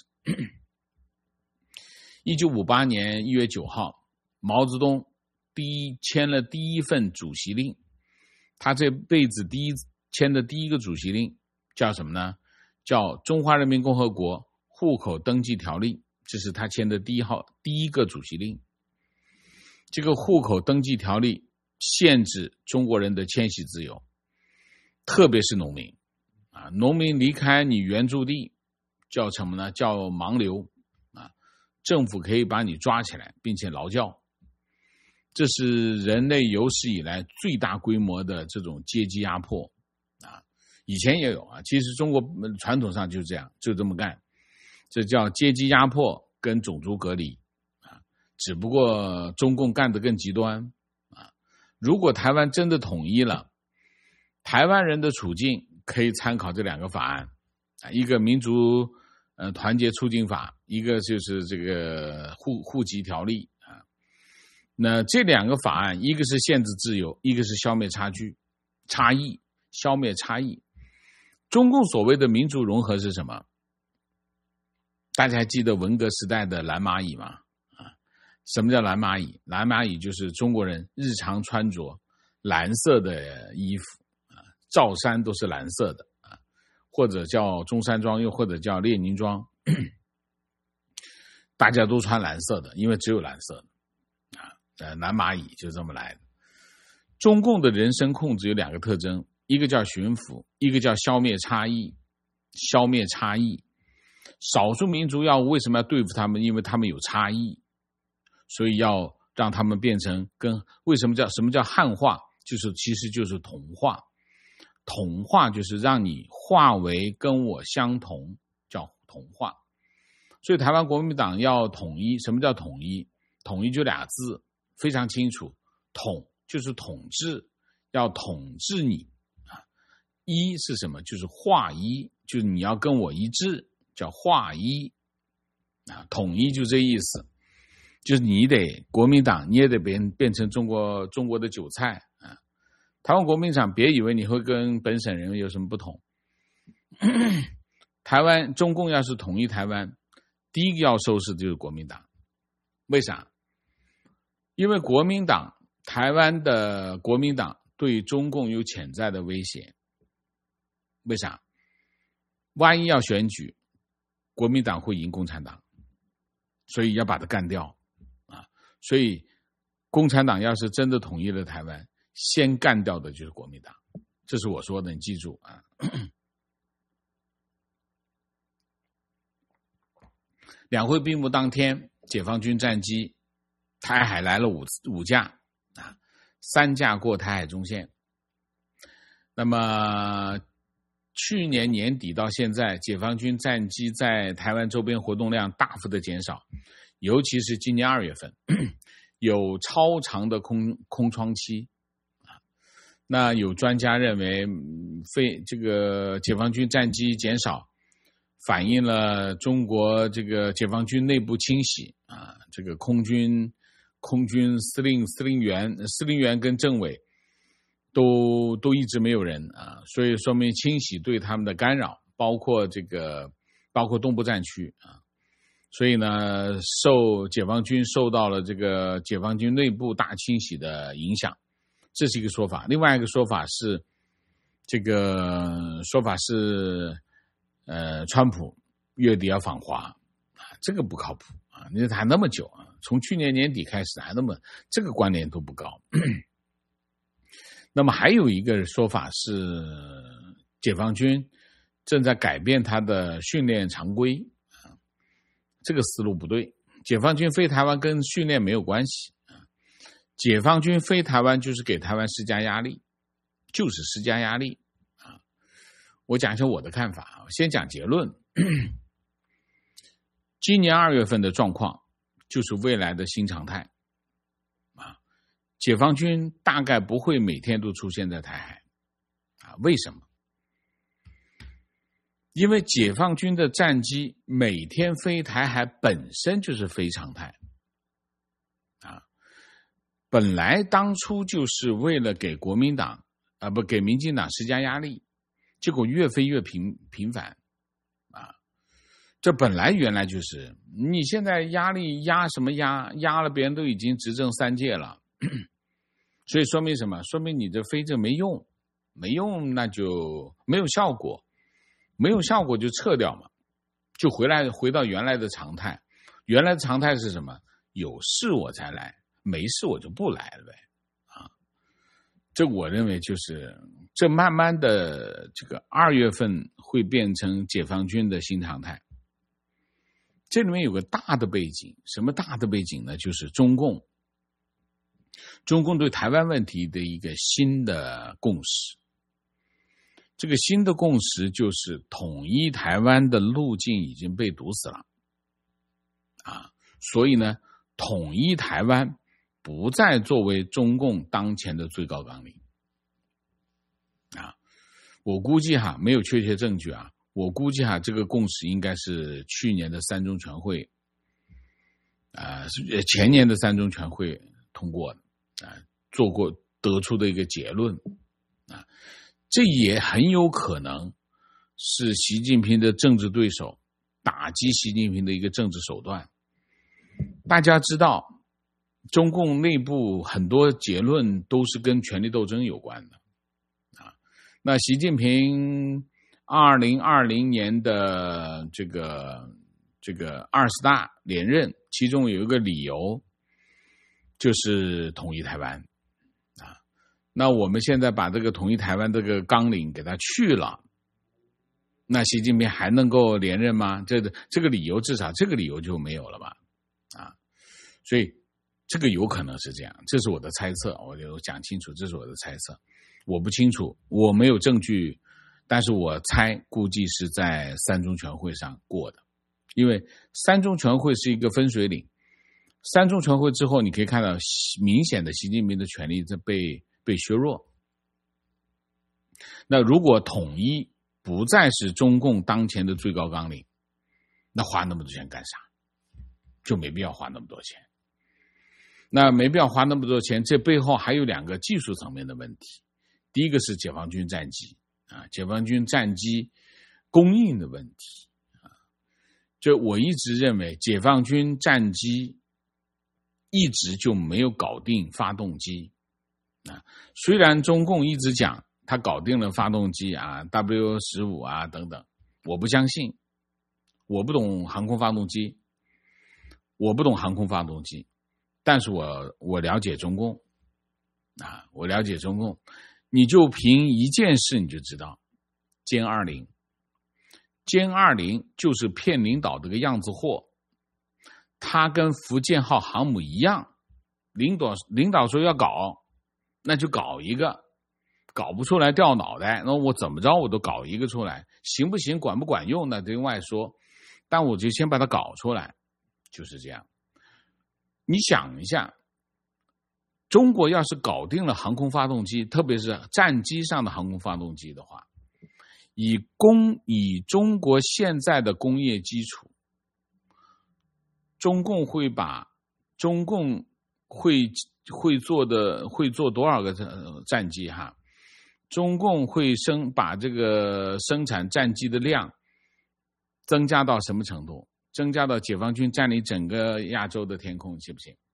S1: 一九五八年一月九号，毛泽东第一签了第一份主席令，他这辈子第一签的第一个主席令叫什么呢？叫《中华人民共和国户口登记条例》，这是他签的第一号第一个主席令。这个户口登记条例限制中国人的迁徙自由，特别是农民啊，农民离开你原住地叫什么呢？叫盲流啊，政府可以把你抓起来，并且劳教。这是人类有史以来最大规模的这种阶级压迫啊！以前也有啊，其实中国传统上就是这样，就这么干，这叫阶级压迫跟种族隔离啊。只不过中共干得更极端啊！如果台湾真的统一了，台湾人的处境可以参考这两个法案啊，一个民族呃团结促进法，一个就是这个户户籍条例。那这两个法案，一个是限制自由，一个是消灭差距、差异，消灭差异。中共所谓的民族融合是什么？大家还记得文革时代的蓝蚂蚁吗？啊，什么叫蓝蚂蚁？蓝蚂蚁就是中国人日常穿着蓝色的衣服啊，罩衫都是蓝色的啊，或者叫中山装，又或者叫列宁装，大家都穿蓝色的，因为只有蓝色的。呃，蓝蚂蚁就这么来的。中共的人身控制有两个特征，一个叫驯服，一个叫消灭差异。消灭差异，少数民族要为什么要对付他们？因为他们有差异，所以要让他们变成跟为什么叫什么叫汉化？就是其实就是同化。同化就是让你化为跟我相同，叫同化。所以台湾国民党要统一，什么叫统一？统一就俩字。非常清楚，统就是统治，要统治你啊。一是什么？就是化一，就是你要跟我一致，叫化一啊。统一就这意思，就是你得国民党，你也得变变成中国中国的韭菜啊。台湾国民党，别以为你会跟本省人有什么不同。台湾中共要是统一台湾，第一个要收拾的就是国民党，为啥？因为国民党，台湾的国民党对中共有潜在的威胁。为啥？万一要选举，国民党会赢共产党，所以要把它干掉啊！所以共产党要是真的统一了台湾，先干掉的就是国民党这是我说的，你记住啊。两会闭幕当天，解放军战机台海来了五五架啊，三架过台海中线。那么去年年底到现在，解放军战机在台湾周边活动量大幅的减少，尤其是今年二月份有超长的空空窗期。那有专家认为，非这个解放军战机减少，反映了中国这个解放军内部清洗啊，这个空军空军司令、司令员、司令员跟政委都都一直没有人啊，所以说明清洗对他们的干扰，包括这个包括东部战区啊，所以呢，受解放军受到了这个解放军内部大清洗的影响。这是一个说法，另外一个说法是，这个说法是，呃，川普月底要访华，啊，这个不靠谱啊！你谈那么久啊，从去年年底开始谈那么，这个关联度不高。那么还有一个说法是，解放军正在改变他的训练常规，啊，这个思路不对。解放军飞台湾跟训练没有关系。解放军飞台湾就是给台湾施加压力，就是施加压力啊！我讲一下我的看法，先讲结论。今年二月份的状况就是未来的新常态啊！解放军大概不会每天都出现在台海啊？为什么？因为解放军的战机每天飞台海本身就是非常态。本来当初就是为了给国民党啊不给民进党施加压力，结果越飞越频频繁啊！这本来原来就是你现在压力压什么压？压了别人都已经执政三届了，所以说明什么？说明你这飞这没用，没用那就没有效果，没有效果就撤掉嘛，就回来回到原来的常态。原来的常态是什么？有事我才来。没事我就不来了呗，啊，这我认为就是这慢慢的这个二月份会变成解放军的新常态。这里面有个大的背景，什么大的背景呢？就是中共，中共对台湾问题的一个新的共识。这个新的共识就是统一台湾的路径已经被堵死了，啊，所以呢，统一台湾不再作为中共当前的最高纲领啊，我估计哈，没有确切证据啊，我估计哈，这个共识应该是去年的三中全会啊，前年的三中全会通过的啊，做过得出的一个结论啊，这也很有可能是习近平的政治对手打击习近平的一个政治手段。大家知道，中共内部很多结论都是跟权力斗争有关的啊。那习近平二零二零年的这个这个二十大连任，其中有一个理由就是统一台湾啊。那我们现在把这个统一台湾这个纲领给它去了，那习近平还能够连任吗？这这个理由至少这个理由就没有了吧？啊，所以这个有可能是这样，这是我的猜测，我就讲清楚，这是我的猜测，我不清楚，我没有证据，但是我猜估计是在三中全会上过的，因为三中全会是一个分水岭，三中全会之后，你可以看到明显的习近平的权力在被被削弱。那如果统一不再是中共当前的最高纲领，那花那么多钱干啥？就没必要花那么多钱。那没必要花那么多钱，这背后还有两个技术层面的问题。第一个是解放军战机啊，解放军战机供应的问题啊。就我一直认为，解放军战机一直就没有搞定发动机啊。虽然中共一直讲他搞定了发动机啊 ，W 十五 啊等等，我不相信，我不懂航空发动机，我不懂航空发动机。但是我我了解中共啊，我了解中共， 你就凭一件事你就知道，歼二零，歼二零就是骗领导这个样子货，它跟福建号航母一样，领导领导说要搞，那就搞一个，搞不出来掉脑袋，那我怎么着我都搞一个出来，行不行管不管用呢另外说，但我就先把它搞出来，就是这样。你想一下，中国要是搞定了航空发动机，特别是战机上的航空发动机的话，以工以中国现在的工业基础，中共会把中共会会做的会做多少个战机哈？中共会生把这个生产战机的量增加到什么程度？增加到解放军占领整个亚洲的天空，信不信？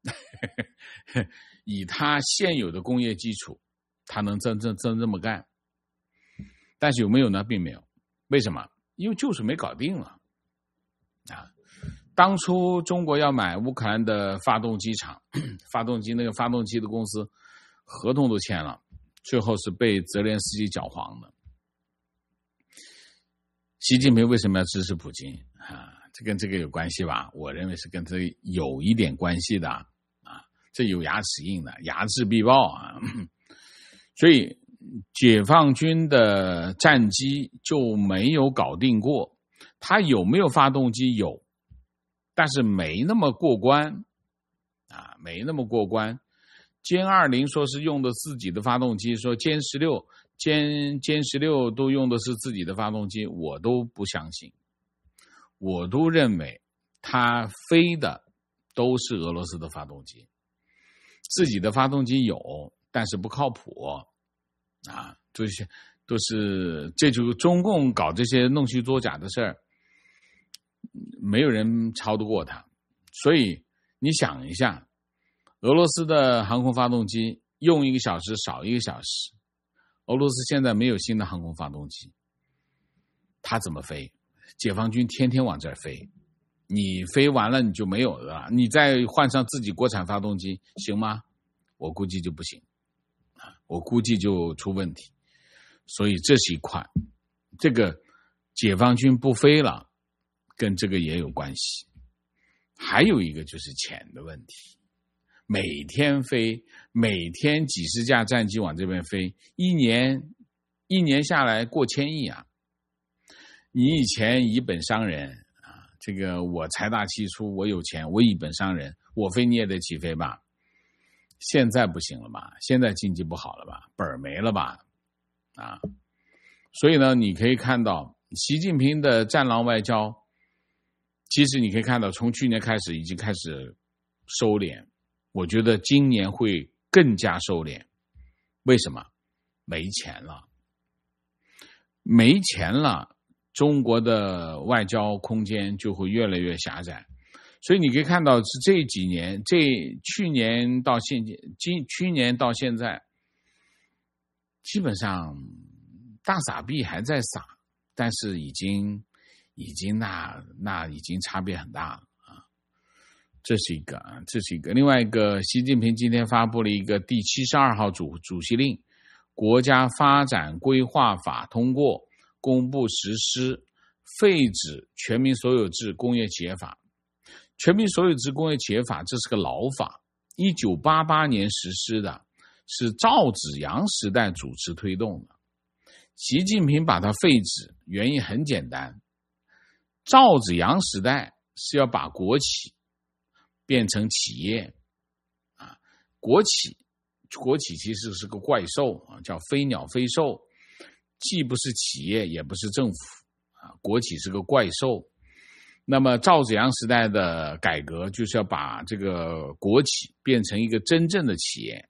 S1: 以他现有的工业基础，他能真正真这么干。但是有没有呢？并没有。为什么？因为就是没搞定了啊！当初中国要买乌克兰的发动机厂，发动机那个发动机的公司合同都签了，最后是被泽连斯基搅黄的。习近平为什么要支持普京啊？这跟这个有关系吧？我认为是跟这有一点关系的啊，这有牙齿印的，睚眦必报啊。所以解放军的战机就没有搞定过，它有没有发动机？有，但是没那么过关啊，没那么过关。歼二零说是用的自己的发动机，说歼十六、歼歼十六都用的是自己的发动机，我都不相信。我都认为它飞的都是俄罗斯的发动机，自己的发动机有，但是不靠谱啊！这些都是这就中共搞这些弄虚作假的事儿，没有人超得过他。所以你想一下，俄罗斯的航空发动机用一个小时少一个小时，俄罗斯现在没有新的航空发动机，它怎么飞？解放军天天往这儿飞，你飞完了你就没有了，你再换上自己国产发动机行吗？我估计就不行啊，我估计就出问题。所以这是一块，这个解放军不飞了，跟这个也有关系。还有一个就是钱的问题，每天飞，每天几十架战机往这边飞，一年一年下来过千亿啊！你以前以本伤人啊，这个我财大气粗，我有钱，我以本伤人，我飞你也得起飞吧？现在不行了吧？现在经济不好了吧？本儿没了吧？啊，所以呢，你可以看到习近平的战狼外交，其实你可以看到，从去年开始已经开始收敛，我觉得今年会更加收敛。为什么？没钱了，没钱了。中国的外交空间就会越来越狭窄，所以你可以看到是这几年，这去年到现今去年到现在，基本上大撒币还在撒，但是已经已经那那已经差别很大了啊。这是一个啊，这是一个。另外一个，习近平今天发布了一个第七十二号主主席令，国家发展规划法通过。公布实施，废止全民所有制工业企业法。全民所有制工业企业法这是个老法，一九八八年实施的，是赵紫阳时代主持推动的。习近平把它废止，原因很简单，赵紫阳时代是要把国企变成企业啊，国企国企其实是个怪兽啊，叫飞鸟飞兽。既不是企业，也不是政府啊，国企是个怪兽。那么赵紫阳时代的改革就是要把这个国企变成一个真正的企业。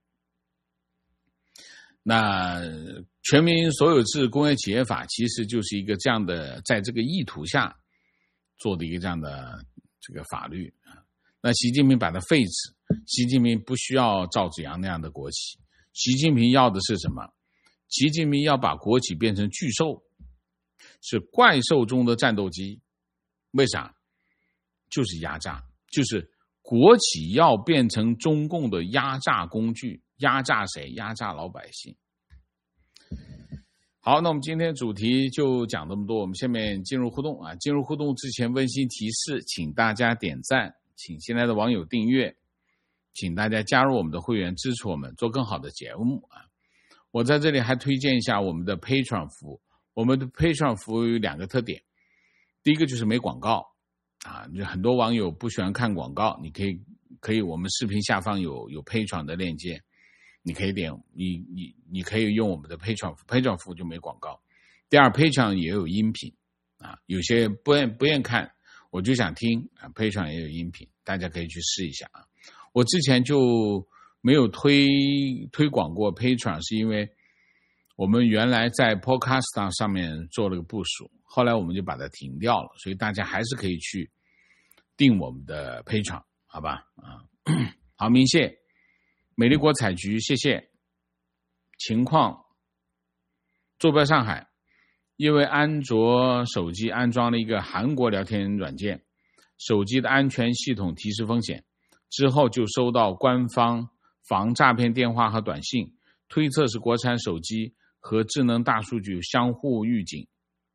S1: 那全民所有制工业企业法其实就是一个这样的，在这个意图下做的一个这样的这个法律啊。那习近平把它废止，习近平不需要赵紫阳那样的国企，习近平要的是什么？习近平要把国企变成巨兽，是怪兽中的战斗机。为啥？就是压榨，就是国企要变成中共的压榨工具。压榨谁？压榨老百姓好，那我们今天主题就讲这么多，我们下面进入互动啊。进入互动之前温馨提示，请大家点赞，请新来的网友订阅，请大家加入我们的会员，支持我们做更好的节目啊。我在这里还推荐一下我们的 Patreon 服务。我们的 Patreon 服务有两个特点，第一个就是没广告啊，很多网友不喜欢看广告，你可以可以我们视频下方有有 Patreon 的链接，你可以点你你你可以用我们的 Patreon Patreon 服务就没广告。第二 Patreon 也有音频啊，有些不愿不愿看，我就想听啊 Patreon 也有音频，大家可以去试一下啊。我之前就没有推推广过 Patreon， 是因为我们原来在 Podcast 上面做了个部署，后来我们就把它停掉了，所以大家还是可以去订我们的 Patreon， 好吧？啊，好，明谢美丽国采菊，谢谢。情况坐标上海，因为安卓手机安装了一个韩国聊天软件，手机的安全系统提示风险，之后就收到官方防诈骗电话和短信，推测是国产手机和智能大数据相互预警。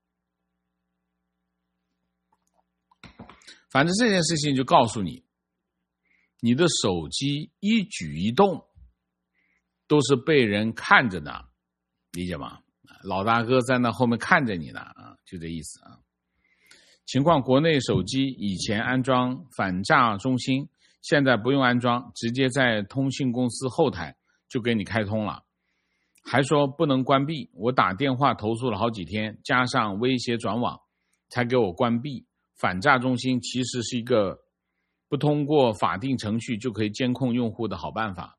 S1: 反正这件事情就告诉你，你的手机一举一动都是被人看着呢，理解吗？老大哥在那后面看着你呢啊，就这意思啊。情况，国内手机以前安装反诈中心，现在不用安装，直接在通信公司后台就给你开通了，还说不能关闭，我打电话投诉了好几天，加上威胁转网才给我关闭。反诈中心其实是一个不通过法定程序就可以监控用户的好办法。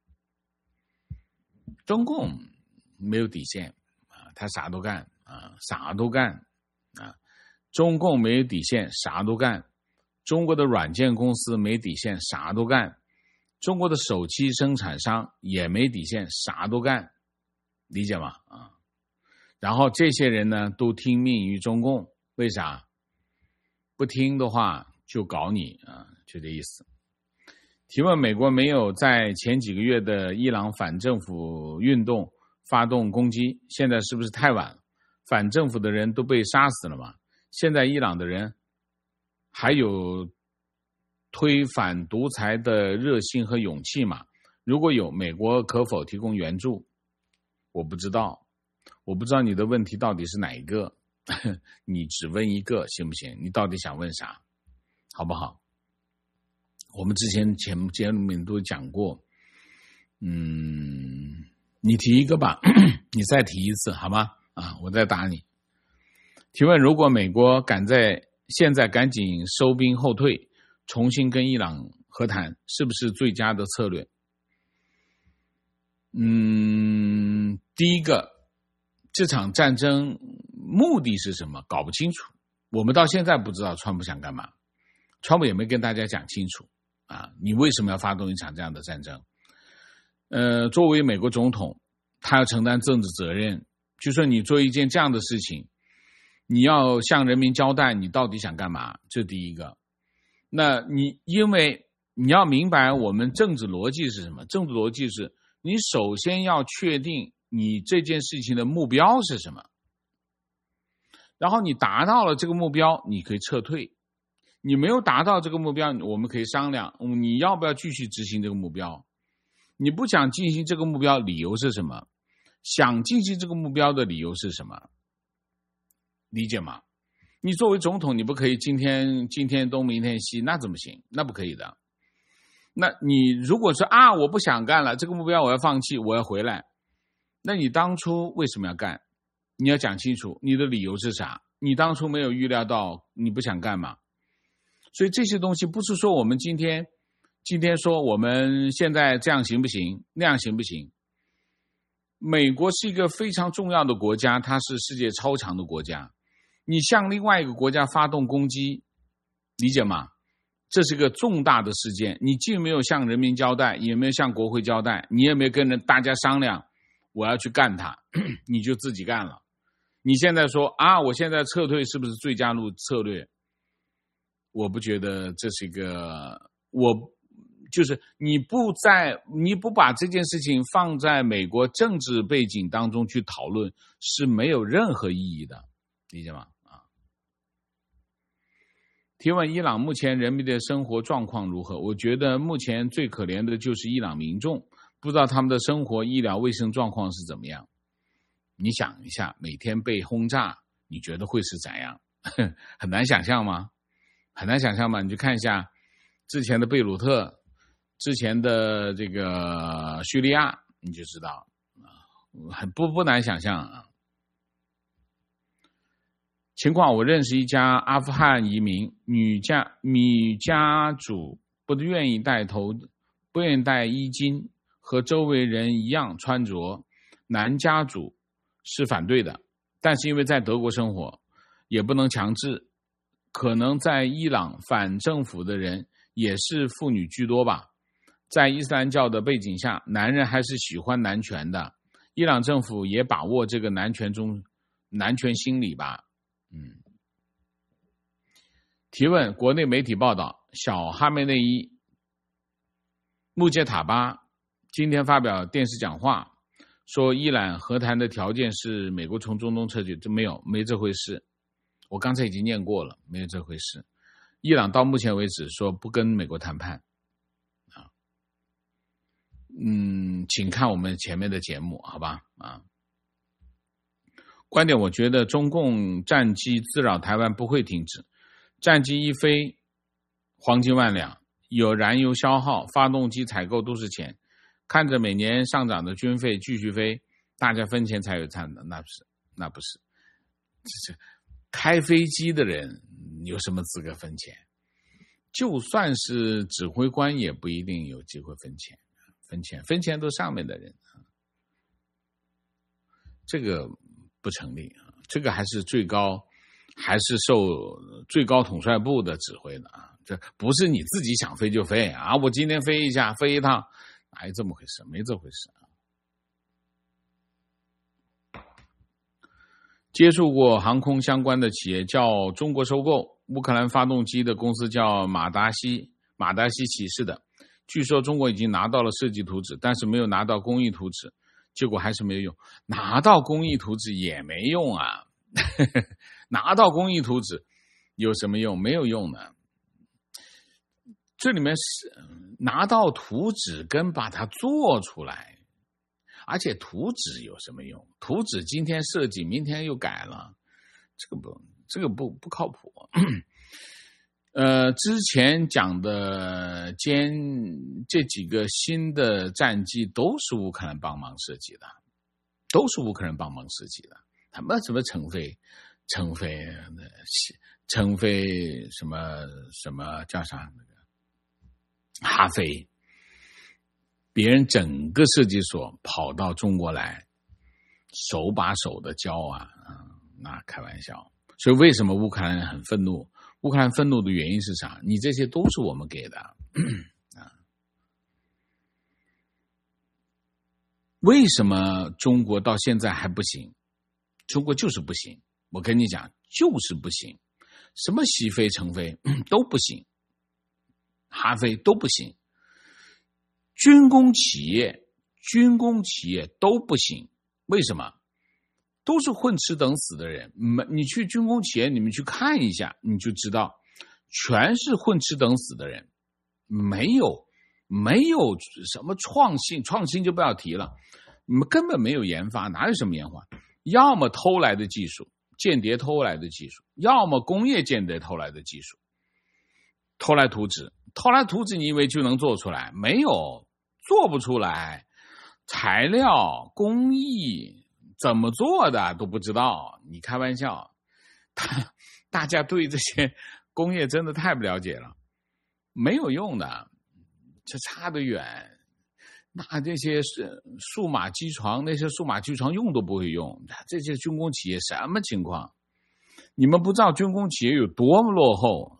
S1: 中共没有底线啊，他啥都干啊，啥都干啊。中共没有底线，啥都干。中国的软件公司没底线，啥都干。中国的手机生产商也没底线，啥都干，理解吗？啊，然后这些人呢都听命于中共，为啥？不听的话就搞你啊，就这意思。提问：美国没有在前几个月的伊朗反政府运动发动攻击，现在是不是太晚了？反政府的人都被杀死了吗？现在伊朗的人还有推反独裁的热心和勇气吗？如果有，美国可否提供援助？我不知道，我不知道你的问题到底是哪一个，你只问一个行不行？你到底想问啥？好不好？我们之前节目节目里面都讲过，嗯，你提一个吧，你再提一次好吗？啊，我再打你。提问：如果美国赶在现在赶紧收兵后退，重新跟伊朗和谈，是不是最佳的策略？嗯，第一个，这场战争目的是什么？搞不清楚。我们到现在不知道川普想干嘛，川普也没跟大家讲清楚啊，你为什么要发动一场这样的战争？呃，作为美国总统，他要承担政治责任，就说你做一件这样的事情，你要向人民交代你到底想干嘛，这是第一个。那你因为你要明白我们政治逻辑是什么？政治逻辑是你首先要确定你这件事情的目标是什么，然后你达到了这个目标，你可以撤退。你没有达到这个目标，我们可以商量你要不要继续执行这个目标。你不想进行这个目标，理由是什么？想进行这个目标的理由是什么？理解吗？你作为总统，你不可以今天今天东明天西，那怎么行？那不可以的。那你如果说啊，我不想干了，这个目标我要放弃，我要回来，那你当初为什么要干？你要讲清楚你的理由是啥？你当初没有预料到你不想干嘛？所以这些东西不是说我们今天今天说我们现在这样行不行，那样行不行。美国是一个非常重要的国家，它是世界超强的国家，你向另外一个国家发动攻击，理解吗？这是个重大的事件，你既没有向人民交代，也没有向国会交代，你也没有跟人大家商量我要去干它，你就自己干了。你现在说啊，我现在撤退是不是最佳路策略？我不觉得这是一个，我就是你不在你不把这件事情放在美国政治背景当中去讨论，是没有任何意义的，理解吗？啊。提问：伊朗目前人民的生活状况如何？我觉得目前最可怜的就是伊朗民众，不知道他们的生活、医疗卫生状况是怎么样。你想一下，每天被轰炸，你觉得会是怎样？很难想象吗？很难想象吗？你去看一下之前的贝鲁特，之前的这个叙利亚，你就知道，很不不难想象啊。情况：我认识一家阿富汗移民女家女家主，不愿意带头，不愿意带衣襟，和周围人一样穿着。男家主是反对的，但是因为在德国生活，也不能强制。可能在伊朗反政府的人也是妇女居多吧。在伊斯兰教的背景下，男人还是喜欢男权的。伊朗政府也把握这个男权中男权心理吧。嗯。提问：国内媒体报道，小哈梅内伊穆杰塔巴今天发表电视讲话，说伊朗和谈的条件是美国从中东撤军，这没有没这回事。我刚才已经念过了，没有这回事。伊朗到目前为止说不跟美国谈判啊。嗯，请看我们前面的节目，好吧？啊，观点：我觉得中共战机滋扰台湾不会停止，战机一飞，黄金万两，有燃油消耗，发动机采购都是钱，看着每年上涨的军费继续飞，大家分钱才有餐的，那不是，那不是，这是。开飞机的人有什么资格分钱？就算是指挥官也不一定有机会分钱，分钱分钱都上面的人，这个不成立，这个还是最高，还是受最高统帅部的指挥的啊，这不是你自己想飞就飞啊！我今天飞一下，飞一趟，哪有这么回事？没这回事啊！接触过航空相关的企业叫中国收购，乌克兰发动机的公司叫马达西，马达西骑士的。据说中国已经拿到了设计图纸，但是没有拿到工艺图纸，结果还是没有用。拿到工艺图纸也没用啊，拿到工艺图纸有什么用？没有用的。这里面是拿到图纸跟把它做出来。而且图纸有什么用？图纸今天设计，明天又改了，这个不，这个不不靠谱。呃，之前讲的歼这几个新的战机都是乌克兰帮忙设计的，都是乌克兰帮忙设计的。他们什么成飞、成飞、成飞什么什么叫啥那个哈飞。别人整个设计所跑到中国来，手把手的教啊，那开玩笑。所以为什么乌克兰人很愤怒？乌克兰愤怒的原因是啥？你这些都是我们给的啊。为什么中国到现在还不行？中国就是不行。我跟你讲，就是不行。什么西飞、成飞都不行，哈飞都不行。军工企业，军工企业都不行，为什么？都是混吃等死的人。你去军工企业，你们去看一下，你就知道，全是混吃等死的人，没有没有什么创新，创新就不要提了，你们根本没有研发，哪有什么研发？要么偷来的技术，间谍偷来的技术，要么工业间谍偷来的技术，偷来图纸。偷来图纸你以为就能做出来？没有，做不出来。材料、工艺怎么做的都不知道，你开玩笑。大大家对这些工业真的太不了解了，没有用的，这差得远。那这些数码机床，那些数码机床用都不会用，这些军工企业什么情况？你们不知道军工企业有多么落后。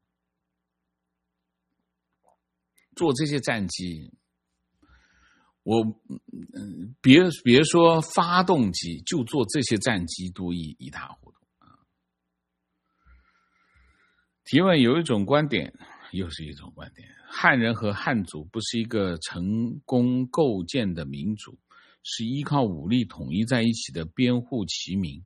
S1: 做这些战机，我别别说发动机，就做这些战机都一一塌糊涂啊！提问：有一种观点， 又是一种观点。汉人和汉族不是一个成功构建的民族，是依靠武力统一在一起的编户齐民。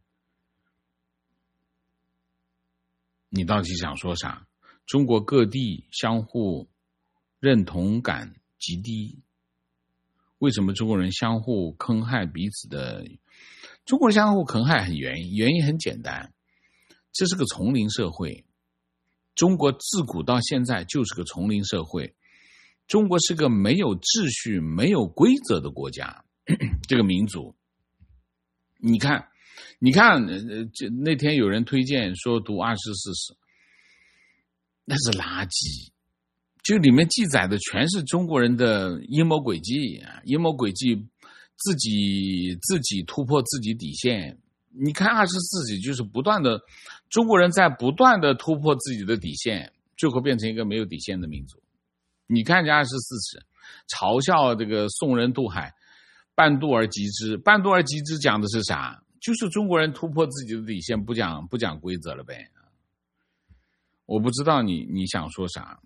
S1: 你到底想说啥？中国各地相互认同感极低，为什么中国人相互坑害彼此的？中国人相互坑害很原因，原因很简单，这是个丛林社会。中国自古到现在就是个丛林社会，中国是个没有秩序、没有规则的国家，这个民族。你看，你看，呃，那天有人推荐说读二十四史，那是垃圾，就里面记载的全是中国人的阴谋诡计，阴谋诡计，自己自己突破自己底线。你看二十四史就是不断的，中国人在不断的突破自己的底线，最后变成一个没有底线的民族。你看这二十四史，嘲笑这个宋人渡海，半渡而击之，半渡而击之讲的是啥？就是中国人突破自己的底线，不讲不讲规则了呗。我不知道你你想说啥，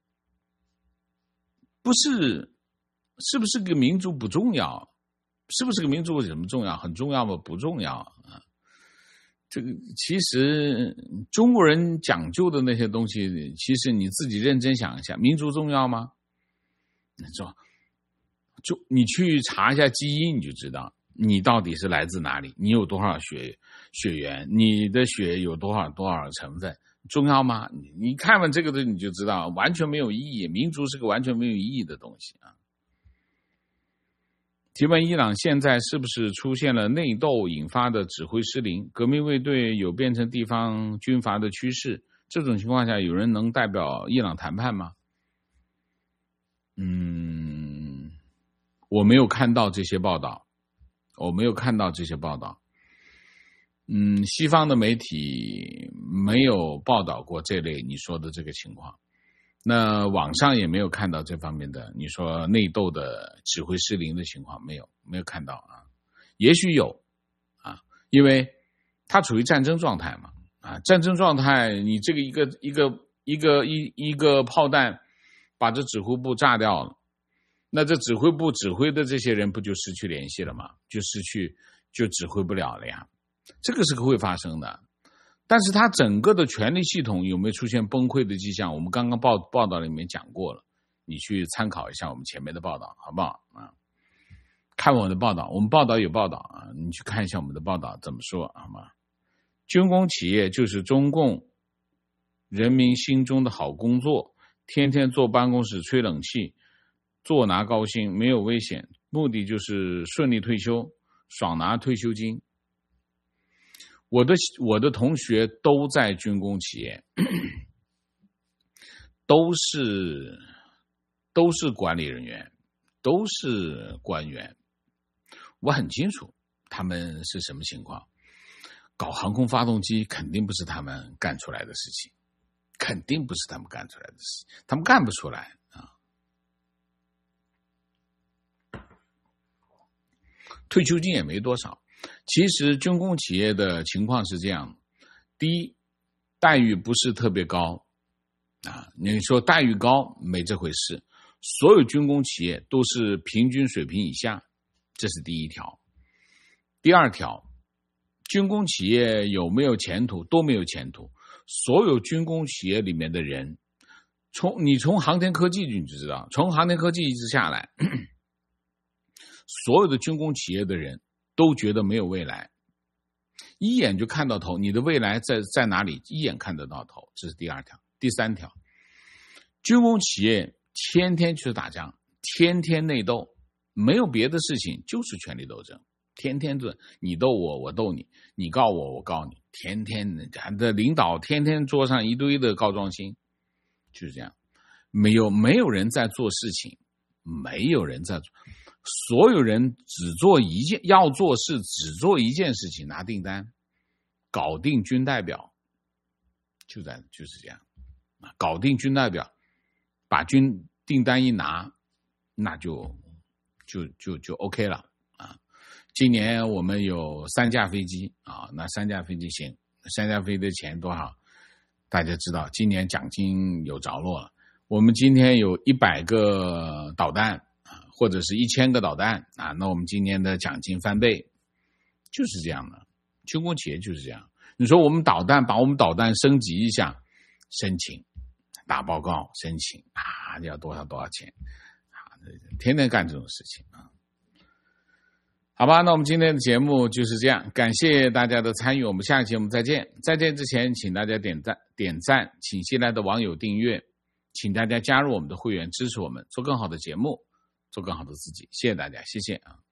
S1: 不是，是不是个民族不重要？是不是个民族有什么重要？很重要吗？不重要啊。这个其实中国人讲究的那些东西，其实你自己认真想一下，民族重要吗？你说，就你去查一下基因，你就知道你到底是来自哪里，你有多少血血缘，你的血有多少多少成分，重要吗？你你看完这个的你就知道，完全没有意义。民族是个完全没有意义的东西啊。提问：伊朗现在是不是出现了内斗引发的指挥失灵？革命卫队有变成地方军阀的趋势？这种情况下，有人能代表伊朗谈判吗？嗯，我没有看到这些报道，我没有看到这些报道。嗯，西方的媒体没有报道过这类你说的这个情况。那网上也没有看到这方面的，你说内斗的指挥失灵的情况，没有，没有看到啊。也许有啊，因为它处于战争状态嘛，啊，战争状态，你这个一个一个一个一一个炮弹把这指挥部炸掉了，那这指挥部指挥的这些人不就失去联系了吗？就失去，就指挥不了了呀。这个是会发生的。但是它整个的权力系统有没有出现崩溃的迹象？我们刚刚报报道里面讲过了，你去参考一下我们前面的报道，好不好啊？看我们的报道，我们报道有报道啊，你去看一下我们的报道怎么说，好吗？军工企业就是中共人民心中的好工作，天天坐办公室吹冷气，坐拿高薪，没有危险，目的就是顺利退休，爽拿退休金。我的我的同学都在军工企业，都是都是管理人员，都是官员，我很清楚他们是什么情况。搞航空发动机肯定不是他们干出来的事情，肯定不是他们干出来的事情，他们干不出来啊。退休金也没多少。其实军工企业的情况是这样，第一，待遇不是特别高啊，你说待遇高没这回事，所有军工企业都是平均水平以下，这是第一条。第二条，军工企业有没有前途？都没有前途。所有军工企业里面的人，从你从航天科技你就知道，从航天科技一直下来，所有的军工企业的人都觉得没有未来，一眼就看到头，你的未来在在哪里？一眼看得到头，这是第二条。第三条，军工企业天天去打仗，天天内斗，没有别的事情，就是权力斗争，天天的你斗我，我斗你，你告我，我告你，天天的领导天天桌上一堆的告状信，就是这样，没有没有人在做事情，没有人在做。所有人只做一件，要做事只做一件事情，拿订单，搞定军代表，就在就是这样，搞定军代表，把军订单一拿，那就就就就 OK 了啊！今年我们有三架飞机啊，那三架飞机行，三架飞机的钱多少？ 大家知道今年奖金有着落了，我们今天有一百个导弹或者是一千个导弹啊，那我们今年的奖金翻倍，就是这样的，军工企业就是这样。你说我们导弹把我们导弹升级一下，申请打报告申请啊，要多少多少钱啊，天天干这种事情啊。好吧，那我们今天的节目就是这样，感谢大家的参与，我们下期节目再见。再见之前，请大家点赞点赞，请新来的网友订阅，请大家加入我们的会员，支持我们做更好的节目，做更好的自己。谢谢大家，谢谢啊。